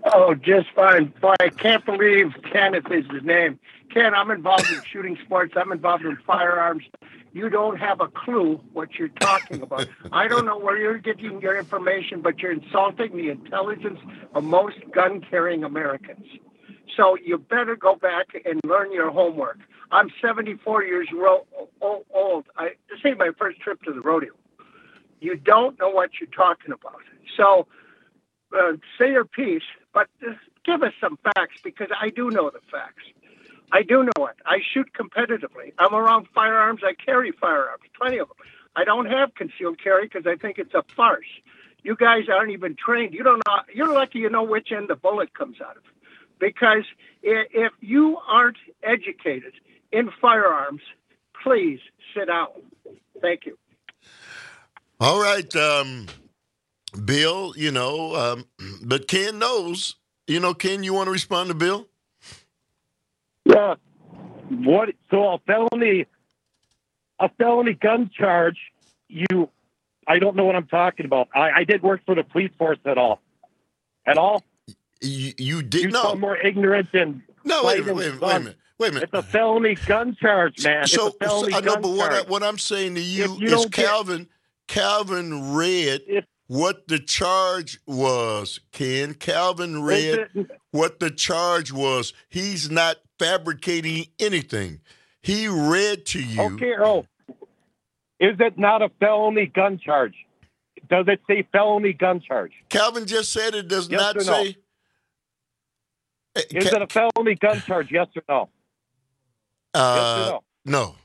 Speaker 7: Oh, just fine. Boy, I can't believe Kenneth is his name. Ken, I'm involved in shooting sports. I'm involved in firearms. You don't have a clue what you're talking about. I don't know where you're getting your information, but you're insulting the intelligence of most gun-carrying Americans. So you better go back and learn your homework. I'm seventy-four years ro- old. I, this ain't my first trip to the rodeo. You don't know what you're talking about. So uh, say your piece, but just give us some facts, because I do know the facts. I do know it. I shoot competitively. I'm around firearms. I carry firearms, plenty of them. I don't have concealed carry because I think it's a farce. You guys aren't even trained. You don't know. You're lucky you know which end the bullet comes out of. Because if you aren't educated in firearms, please sit down. Thank you.
Speaker 16: All right, um, Bill, you know, um, but Ken knows. You know, Ken, you want to respond to Bill?
Speaker 3: Yeah. What? So a felony, a felony gun charge. You, I don't know what I'm talking about. I, I did work for the police force at all, at all.
Speaker 16: You, you did
Speaker 3: you
Speaker 16: know.
Speaker 3: sound more ignorant than
Speaker 16: no. Wait a minute. Wait, wait, wait a minute. Wait a minute.
Speaker 3: It's a felony gun charge, man.
Speaker 16: So,
Speaker 3: it's a felony
Speaker 16: so I know,
Speaker 3: gun
Speaker 16: but what, I,
Speaker 3: charge.
Speaker 16: what I'm saying to you
Speaker 3: you
Speaker 16: is
Speaker 3: don't get-
Speaker 16: Calvin. Calvin read
Speaker 3: If-
Speaker 16: what the charge was. Ken Calvin read
Speaker 3: Is it-
Speaker 16: what the charge was. He's not fabricating anything. He read to you.
Speaker 3: Okay, Earl. Is it not a felony gun charge? Does it say felony gun charge?
Speaker 16: Calvin just said it does
Speaker 3: Yes
Speaker 16: not
Speaker 3: or no?
Speaker 16: say.
Speaker 3: Is it a felony gun charge? Yes or no?
Speaker 16: Uh,
Speaker 3: yes or no?
Speaker 16: No.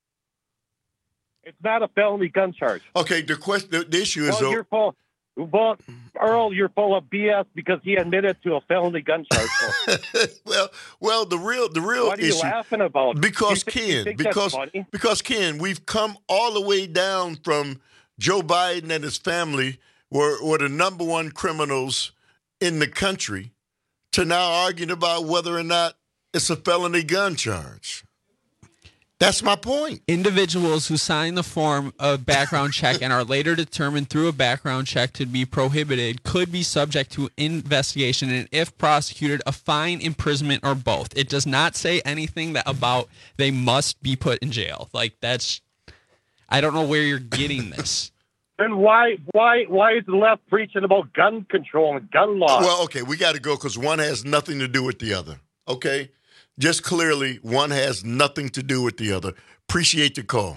Speaker 3: It's not a felony gun charge.
Speaker 16: Okay. The question. The, the issue is
Speaker 3: Well,
Speaker 16: though.
Speaker 3: you're full. Well, Earl, you're full of B S because he admitted to a felony gun charge. So.
Speaker 16: well, well, the real, the real
Speaker 3: What are you
Speaker 16: issue.
Speaker 3: laughing about?
Speaker 16: Because
Speaker 3: You think- you
Speaker 16: Ken,
Speaker 3: think that's
Speaker 16: because
Speaker 3: funny?
Speaker 16: because Ken, we've come all the way down from Joe Biden and his family were were the number one criminals in the country to now arguing about whether or not it's a felony gun charge. That's my point.
Speaker 17: Individuals who sign the form of background check and are later determined through a background check to be prohibited could be subject to investigation and, if prosecuted, a fine, imprisonment, or both. It does not say anything that about they must be put in jail. Like, that's, I don't know where you're getting this.
Speaker 3: Then why why why is the left preaching about gun control and gun laws?
Speaker 16: Well, okay, we got to go because one has nothing to do with the other. Okay? Just clearly, one has nothing to do with the other. Appreciate the call.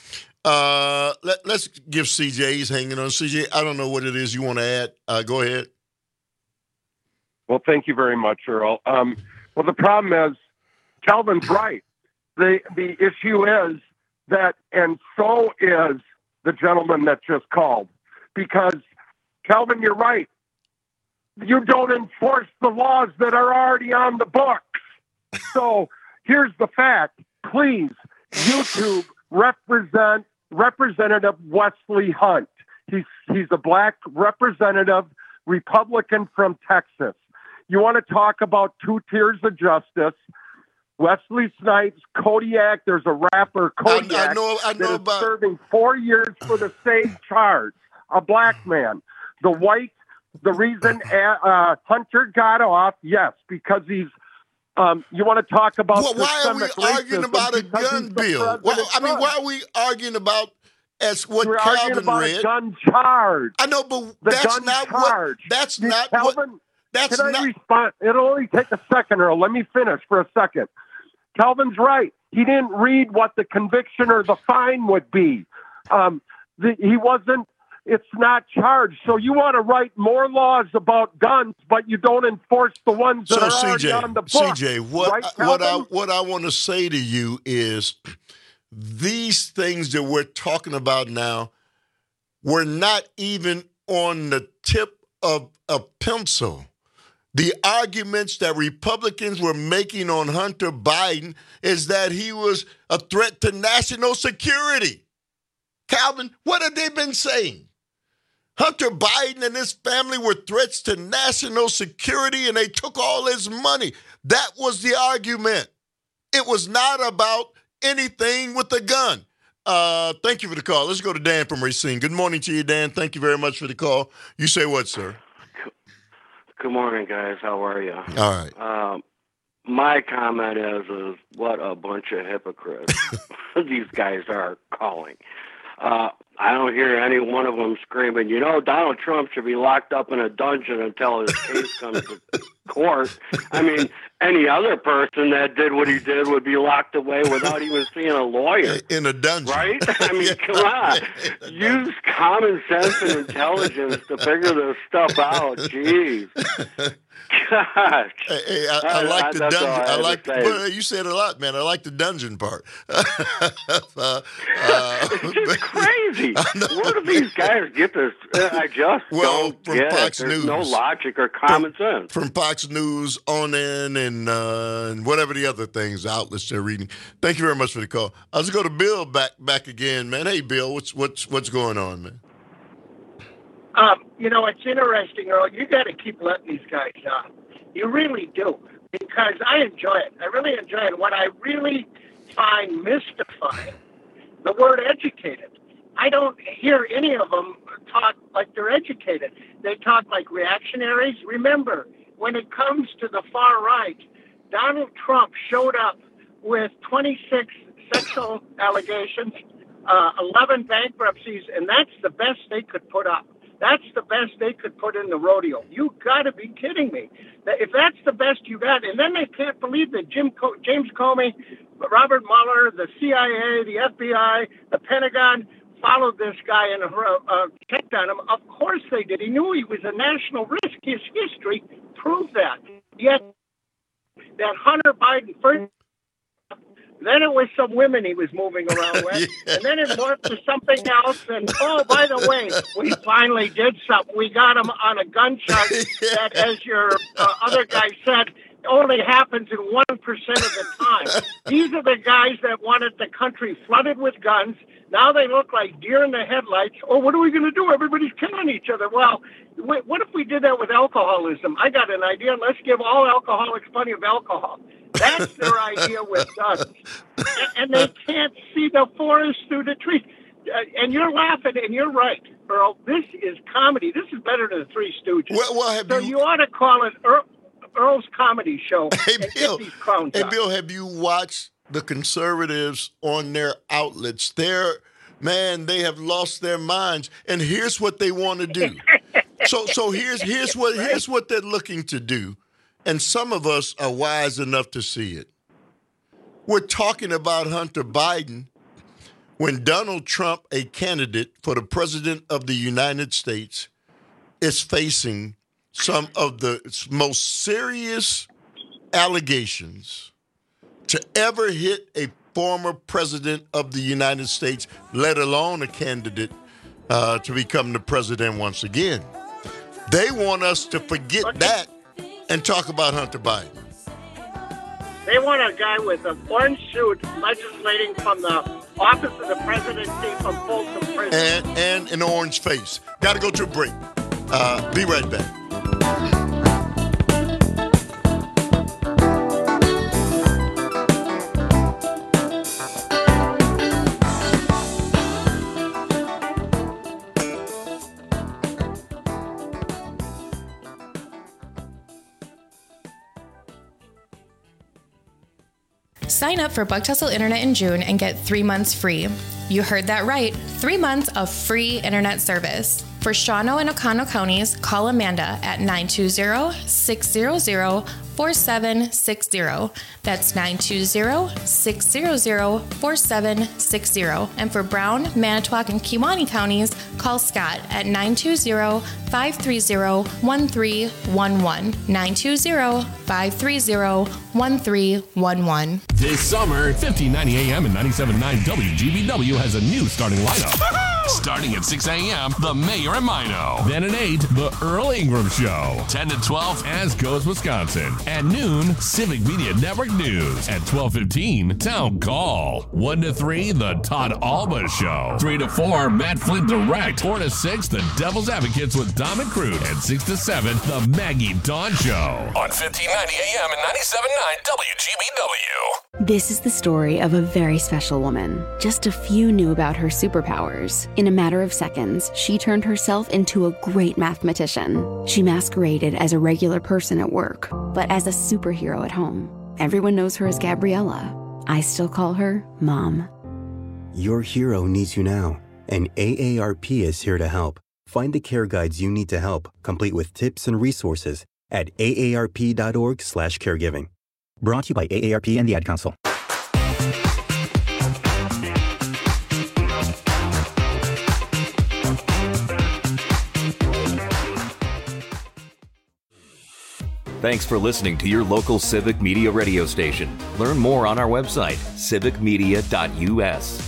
Speaker 16: Uh, let, let's give C J, he's hanging on. C J, I don't know what it is you want to add. Uh, go ahead.
Speaker 23: Well, thank you very much, Earl. Um, well, the problem is, Calvin's right. The the issue is that, and so is the gentleman that just called, because Calvin, you're right. You don't enforce the laws that are already on the books. So here's the fact. Please, YouTube, represent Representative Wesley Hunt. He's he's a black representative, Republican from Texas. You want to talk about two tiers of justice? Wesley Snipes, Kodiak. There's a rapper, Kodiak,
Speaker 16: I know- I know
Speaker 23: that is
Speaker 16: about-
Speaker 23: serving four years for the same charge. A black man. The white. The reason uh, Hunter got off, yes, because he's. Um, you want to talk about
Speaker 16: Well, why are we
Speaker 23: systemic
Speaker 16: arguing
Speaker 23: racism
Speaker 16: about a
Speaker 23: because
Speaker 16: gun
Speaker 23: he's the
Speaker 16: bill? Well,
Speaker 23: president's
Speaker 16: I mean,
Speaker 23: son.
Speaker 16: why are we arguing about as what
Speaker 23: We're
Speaker 16: Calvin
Speaker 23: arguing about
Speaker 16: read?
Speaker 23: a gun charge.
Speaker 16: I know, but
Speaker 23: The
Speaker 16: that's
Speaker 23: gun
Speaker 16: not
Speaker 23: charge.
Speaker 16: what. That's
Speaker 23: You-
Speaker 16: not
Speaker 23: Calvin,
Speaker 16: what. That's
Speaker 23: can I
Speaker 16: not.
Speaker 23: respond? It'll only take a second, Earl. Let me finish for a second. Calvin's right. He didn't read what the conviction or the fine would be. Um, the, he wasn't. It's not charged. So you want to write more laws about guns, but you don't enforce the ones that
Speaker 16: So
Speaker 23: are
Speaker 16: C
Speaker 23: already
Speaker 16: J,
Speaker 23: on the
Speaker 16: C
Speaker 23: book.
Speaker 16: J, what
Speaker 23: right,
Speaker 16: I, what I
Speaker 23: Calvin?
Speaker 16: what I want to say to you is, these things that we're talking about now, were not even on the tip of a pencil. The arguments that Republicans were making on Hunter Biden is that he was a threat to national security. Calvin, what have they been saying? Hunter Biden and his family were threats to national security, and they took all his money. That was the argument. It was not about anything with a gun. Uh, thank you for the call. Let's go to Dan from Racine. Good morning to you, Dan. Thank you very much for the call. You say what, sir?
Speaker 10: Good morning, guys. How are you?
Speaker 16: All right.
Speaker 10: Um, my comment is, is what a bunch of hypocrites these guys are calling. Uh, I don't hear any one of them screaming, you know, Donald Trump should be locked up in a dungeon until his case comes to court. I mean, any other person that did what he did would be locked away without even seeing a lawyer.
Speaker 16: In a dungeon.
Speaker 10: Right? I mean, come on. Use common sense and intelligence to figure this stuff out. Jeez. Gosh.
Speaker 16: Hey, hey, I, I like the
Speaker 10: That's
Speaker 16: dungeon.
Speaker 10: all I
Speaker 16: I,
Speaker 10: had to
Speaker 16: like.
Speaker 10: say.
Speaker 16: Well, you said a lot, man. I like the dungeon part. uh, uh,
Speaker 10: It's just crazy. Where do these guys get this? Uh, I just
Speaker 16: Well,
Speaker 10: don't
Speaker 16: from
Speaker 10: get
Speaker 16: Fox
Speaker 10: it. There's
Speaker 16: News.
Speaker 10: no logic or common sense.
Speaker 16: From Fox News on in and uh, and whatever the other things outlets they're reading. Thank you very much for the call. I'll just go to Bill back back again, man. Hey, Bill, what's what's what's going on, man?
Speaker 7: Um, you know, it's interesting, Earl. You got to keep letting these guys uh You really do, because I enjoy it. I really enjoy it. What I really find mystifying, the word educated. I don't hear any of them talk like they're educated. They talk like reactionaries. Remember, when it comes to the far right, Donald Trump showed up with twenty-six sexual allegations, uh, eleven bankruptcies, and that's the best they could put up. That's the best they could put in the rodeo. You got to be kidding me. If that's the best you got, and then they can't believe that Jim Co- James Comey, Robert Mueller, the C I A, the F B I, the Pentagon followed this guy and uh, checked on him. Of course they did. He knew he was a national risk. His history proved that. Yet that Hunter Biden first. Then it was some women he was moving around with. Yeah. And then it morphed to something else. And, oh, by the way, we finally did something. We got him on a gun charge that, as your uh, other guy said, only happens in one percent of the time. These are the guys that wanted the country flooded with guns. Now they look like deer in the headlights. Oh, what are we going to do? Everybody's killing each other. Well, wait, what if we did that with alcoholism? I got an idea. Let's give all alcoholics plenty of alcohol. That's their idea with guns. And they can't see the forest through the trees. Uh, and you're laughing, and you're right, Earl. This is comedy. This is better than the Three Stooges.
Speaker 16: Well, well, have
Speaker 7: so
Speaker 16: you...
Speaker 7: you ought to call it Earl, Earl's Comedy Show.
Speaker 16: Hey,
Speaker 7: and
Speaker 16: Bill,
Speaker 7: get these clowns
Speaker 16: hey
Speaker 7: out.
Speaker 16: Bill, have you watched the conservatives on their outlets? They're, man, they have lost their minds. And here's what they want to do. so so here's here's what here's what they're looking to do. And some of us are wise enough to see it. We're talking about Hunter Biden when Donald Trump, a candidate for the president of the United States, is facing some of the most serious allegations to ever hit a former president of the United States, let alone a candidate uh, to become the president once again. They want us to forget that and talk about Hunter Biden.
Speaker 7: They want a guy with an orange suit legislating from the office of the presidency from Folsom Prison.
Speaker 16: And, and an orange face. Got to go to a break. Uh, be right back.
Speaker 18: Sign up for Buck Tussle Internet in June and get three months free. You heard that right, three months of free internet service. For Shawano and Oconto counties, call Amanda at nine two zero, six zero zero, four seven six zero. That's nine two zero, six zero zero, four seven six zero. And for Brown, Manitowoc, and Kewaunee counties, call Scott at nine two zero, five three zero, one three one one. nine two zero, five three zero, one three one one.
Speaker 2: This summer, fifteen ninety A M and ninety-seven point nine W G B W has a new starting lineup. Starting at six A M, The Mayor and Mino. Then at eight, The Earl Ingram Show. ten to twelve, As Goes Wisconsin. At noon, Civic Media Network News. At twelve fifteen, Town Call. one to three, The Todd Alba Show. three to four, Matt Flint Direct. four to six, The Devil's Advocates with Dom and Cruz. And six to seven, The Maggie Dawn Show. On fifteen ninety A M and ninety-seven point nine W G B W.
Speaker 19: This is the story of a very special woman. Just a few knew about her superpowers. In In a matter of seconds, she turned herself into a great mathematician. She masqueraded as a regular person at work, but as a superhero at home. Everyone knows her as Gabriella. I still call her Mom.
Speaker 20: Your hero needs you now, and A A R P is here to help. Find the care guides you need to help, complete with tips and resources at A A R P dot org slash caregiving. Brought to you by A A R P and the Ad Council.
Speaker 9: Thanks for listening to your local Civic Media radio station. Learn more on our website, civic media dot u s.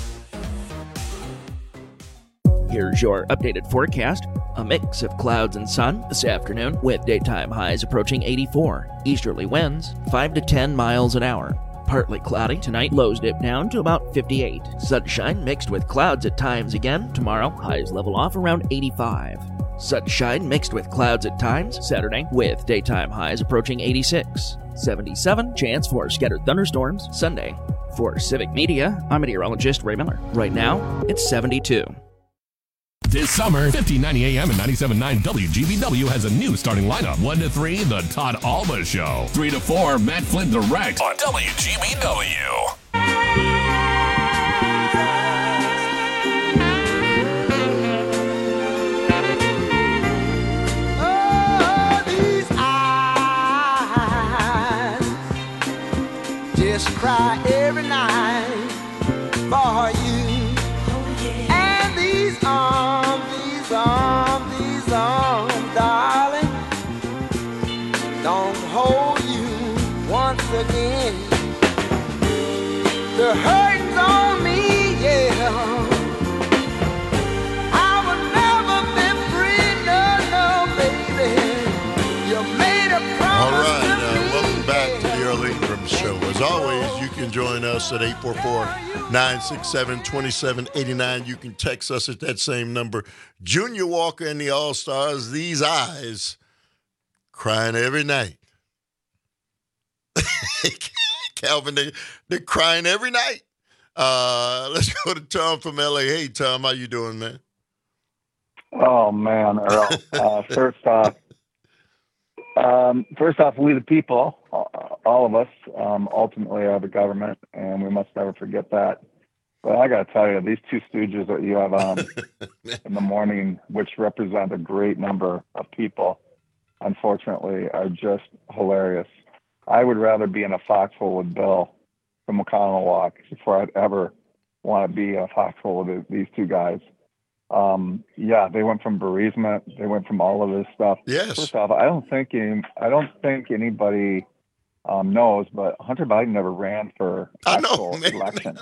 Speaker 21: Here's your updated forecast. A mix of clouds and sun this afternoon with daytime highs approaching eighty-four. Easterly winds five to ten miles an hour. Partly cloudy tonight, lows dip down to about fifty-eight. Sunshine mixed with clouds at times again. Tomorrow, highs level off around eighty-five. Sunshine mixed with clouds at times Saturday with daytime highs approaching eighty-six. seventy-seven chance for scattered thunderstorms Sunday. For Civic Media, I'm meteorologist Ray Miller. Right now, it's seventy-two.
Speaker 2: This summer, fifteen ninety A M and ninety-seven point nine W G B W has a new starting lineup. one to three, The Todd Alba Show. three to four, Matt Flynn Direct on W G B W.
Speaker 24: Just cry every night for you. Oh, yeah. And these arms, these arms, these arms, darling, don't hold you once again. The hurting's on me, yeah. I will never be free, no, no, baby. You made a promise.
Speaker 16: All right, uh, welcome back to the Earl Ingram Show. As always, you can join us at eight four four, nine six seven, two seven eight nine. You can text us at that same number. Junior Walker and the All-Stars, these eyes crying every night. Calvin, they, they're crying every night. Uh, let's go to Tom from L A. Hey, Tom, how you doing, man?
Speaker 11: Oh, man, Earl. Uh, first off, Um, first off, we the people, all of us, um, ultimately are the government, and we must never forget that. But I got to tell you, these two stooges that you have on in the morning, which represent a great number of people, unfortunately, are just hilarious. I would rather be in a foxhole with Bill from McConnell Walk before I'd ever want to be in a foxhole with these two guys. Um, yeah, they went from bereavement. They went from all of this stuff.
Speaker 16: Yes.
Speaker 11: First off, I don't think any, I don't think anybody um, knows, but Hunter Biden never ran for actual election.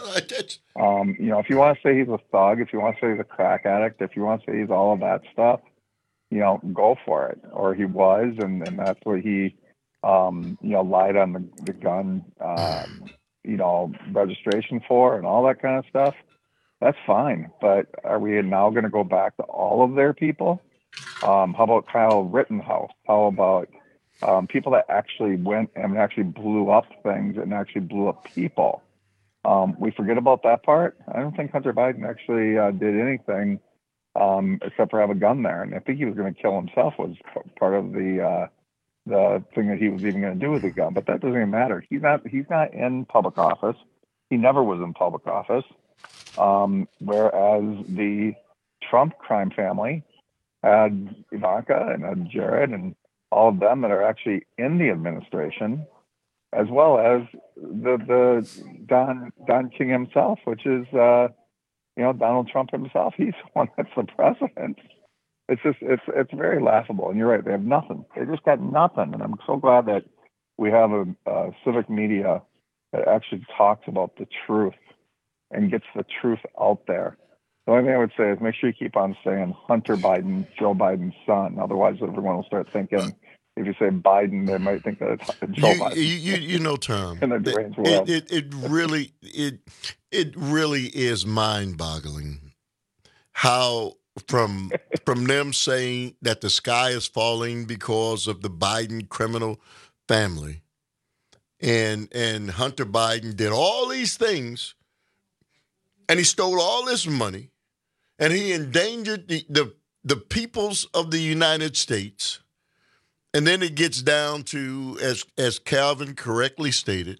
Speaker 11: Um, you know, if you want to say he's a thug, if you want to say he's a crack addict, if you want to say he's all of that stuff, you know, go for it. Or he was, and, and that's what he, um, you know, lied on the, the gun, um, you know, registration for, and all that kind of stuff. That's fine, but are we now going to go back to all of their people? Um, how about Kyle Rittenhouse? How about um, people that actually went and actually blew up things and actually blew up people? Um, we forget about that part. I don't think Hunter Biden actually uh, did anything um, except for have a gun there, and I think he was going to kill himself was part of the uh, the thing that he was even going to do with the gun. But that doesn't even matter. He's not. He's not in public office. He never was in public office. Um, whereas the Trump crime family had Ivanka and had Jared and all of them that are actually in the administration, as well as the the Don Don King himself, which is uh, you know Donald Trump himself. He's the one that's the president. It's just it's it's very laughable. And you're right, they have nothing. They just got nothing. And I'm so glad that we have a, a civic media that actually talks about the truth and gets the truth out there. The only thing I would say is make sure you keep on saying Hunter Biden, Joe Biden's son. Otherwise, everyone will start thinking, if you say Biden, they might think that it's Joe
Speaker 16: you,
Speaker 11: Biden.
Speaker 16: You, you, you know, Tom,
Speaker 11: in the
Speaker 16: it,
Speaker 11: deranged world.
Speaker 16: it, it really, it, it really is mind-boggling how from from them saying that the sky is falling because of the Biden criminal family, and and Hunter Biden did all these things. And he stole all this money, and he endangered the, the, the peoples of the United States. And then it gets down to, as as Calvin correctly stated,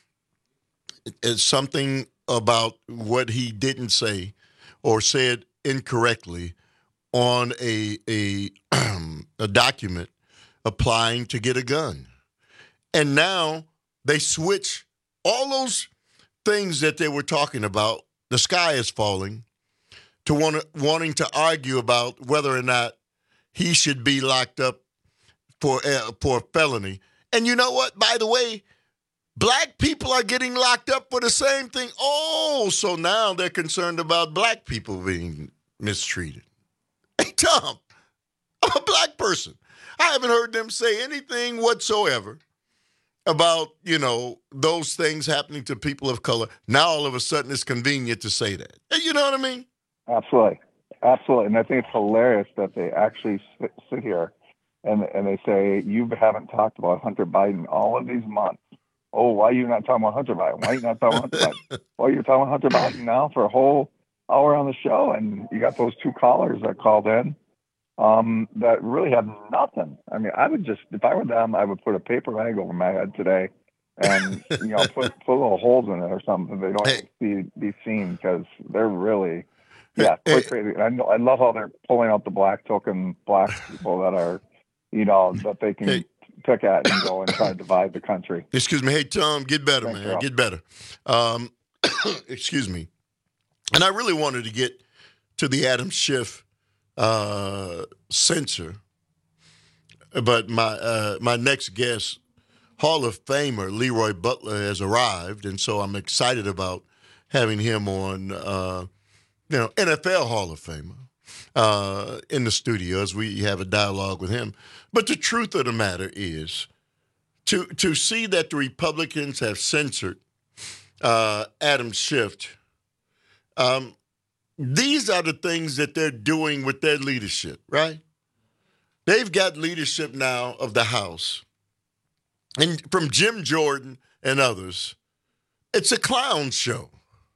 Speaker 16: it's something about what he didn't say or said incorrectly on a a, a document applying to get a gun. And now they switch all those things that they were talking about, the sky is falling, to want, wanting to argue about whether or not he should be locked up for uh, for a felony. And you know what? By the way, black people are getting locked up for the same thing. Oh, so now they're concerned about black people being mistreated. Hey, Tom, I'm a black person. I haven't heard them say anything whatsoever about, you know, those things happening to people of color. Now all of a sudden it's convenient to say that. You know what I mean?
Speaker 11: Absolutely. Absolutely. And I think it's hilarious that they actually sit, sit here and and they say, you haven't talked about Hunter Biden all of these months. Oh, why are you not talking about Hunter Biden? Why are you not talking about Hunter Biden? Well, you're talking about Hunter Biden now for a whole hour on the show, and you got those two callers that called in um, that really have nothing. I mean, I would just, if I were them, I would put a paper bag over my head today and, you know, put, put little holes in it or something so they don't hey. be, be seen, because they're really, yeah, quite hey. crazy. And I, know, I love how they're pulling out the black token black people that are, you know, that they can hey. pick at and go and try to divide the country.
Speaker 16: Excuse me. Hey, Tom, get better, Thanks, man. Girl. Get better. Um, excuse me. And I really wanted to get to the Adam Schiff uh, censor, but my uh, my next guest, Hall of Famer Leroy Butler, has arrived, and so I'm excited about having him on, uh, you know, N F L Hall of Famer uh, in the studio as we have a dialogue with him. But the truth of the matter is, to to see that the Republicans have censored uh, Adam Schiff. Um, these are the things that they're doing with their leadership, right? They've got leadership now of the House. And from Jim Jordan and others, it's a clown show.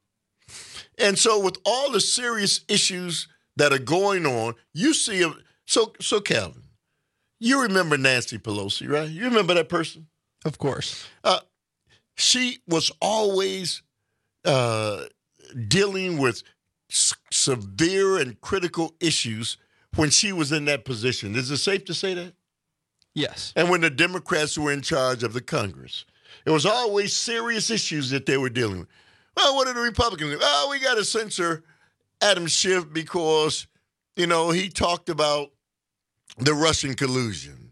Speaker 16: And so with all the serious issues that are going on, you see, a, so, so Calvin, you remember Nancy Pelosi, right? You remember that person?
Speaker 17: Of course.
Speaker 16: Uh, she was always... Uh, dealing with s- severe and critical issues when she was in that position. Is it safe to say that?
Speaker 17: Yes.
Speaker 16: And when the Democrats were in charge of the Congress, it was always serious issues that they were dealing with. Well, what did the Republicans do? Oh, we got to censor Adam Schiff because, you know, he talked about the Russian collusion.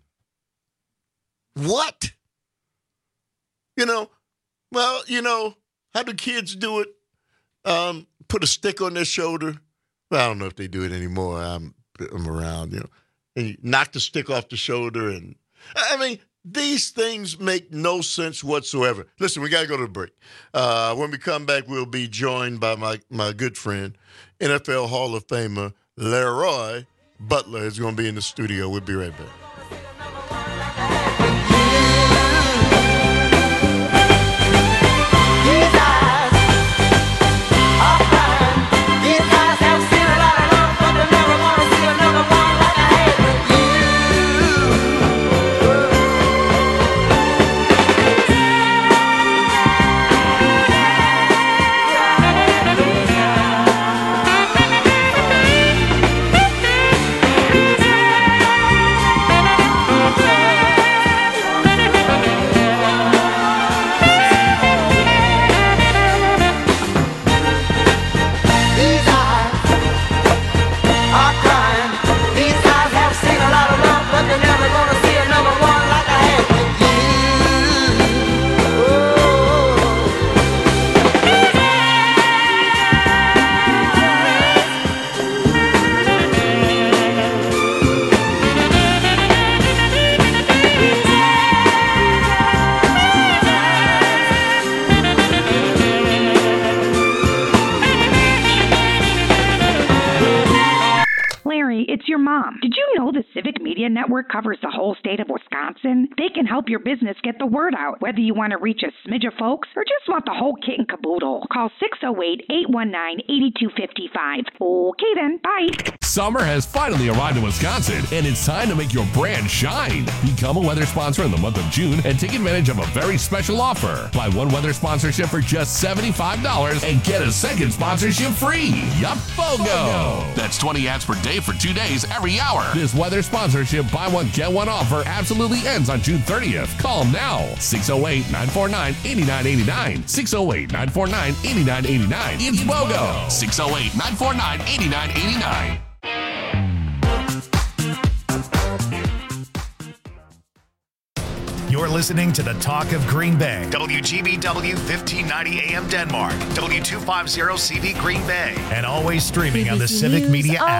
Speaker 16: What? You know, well, you know, how do kids do it? Um, put a stick on their shoulder. Well, I don't know if they do it anymore. I'm, I'm around, you know. And you knock the stick off the shoulder. And I mean, these things make no sense whatsoever. Listen, we got to go to the break. Uh, when we come back, we'll be joined by my, my good friend, N F L Hall of Famer Leroy Butler is going to be in the studio. We'll be right back.
Speaker 12: Media Network covers the whole state of Wisconsin. They can help your business get the word out, whether you want to reach a smidge of folks or just want the whole kit and caboodle. Call six oh eight, eight one nine, eight two five five. Okay then, bye.
Speaker 2: Summer has finally arrived in Wisconsin, and it's time to make your brand shine. Become a weather sponsor in the month of June and take advantage of a very special offer. Buy one weather sponsorship for just seventy-five dollars and get a second sponsorship free. Yup, BOGO. That's twenty ads per day for two days every hour. This weather sponsorship buy one, get one offer absolutely ends on June thirtieth. Call them now. six oh eight, nine four nine, eight nine eight nine. six oh eight, nine four nine, eight nine eight nine. It's BOGO. six oh eight, nine four nine, eight nine eight nine.
Speaker 6: You're listening to the Talk of Green Bay. W G B W fifteen ninety A M Denmark. W two fifty C V Green Bay. And always streaming on the Civic Media app.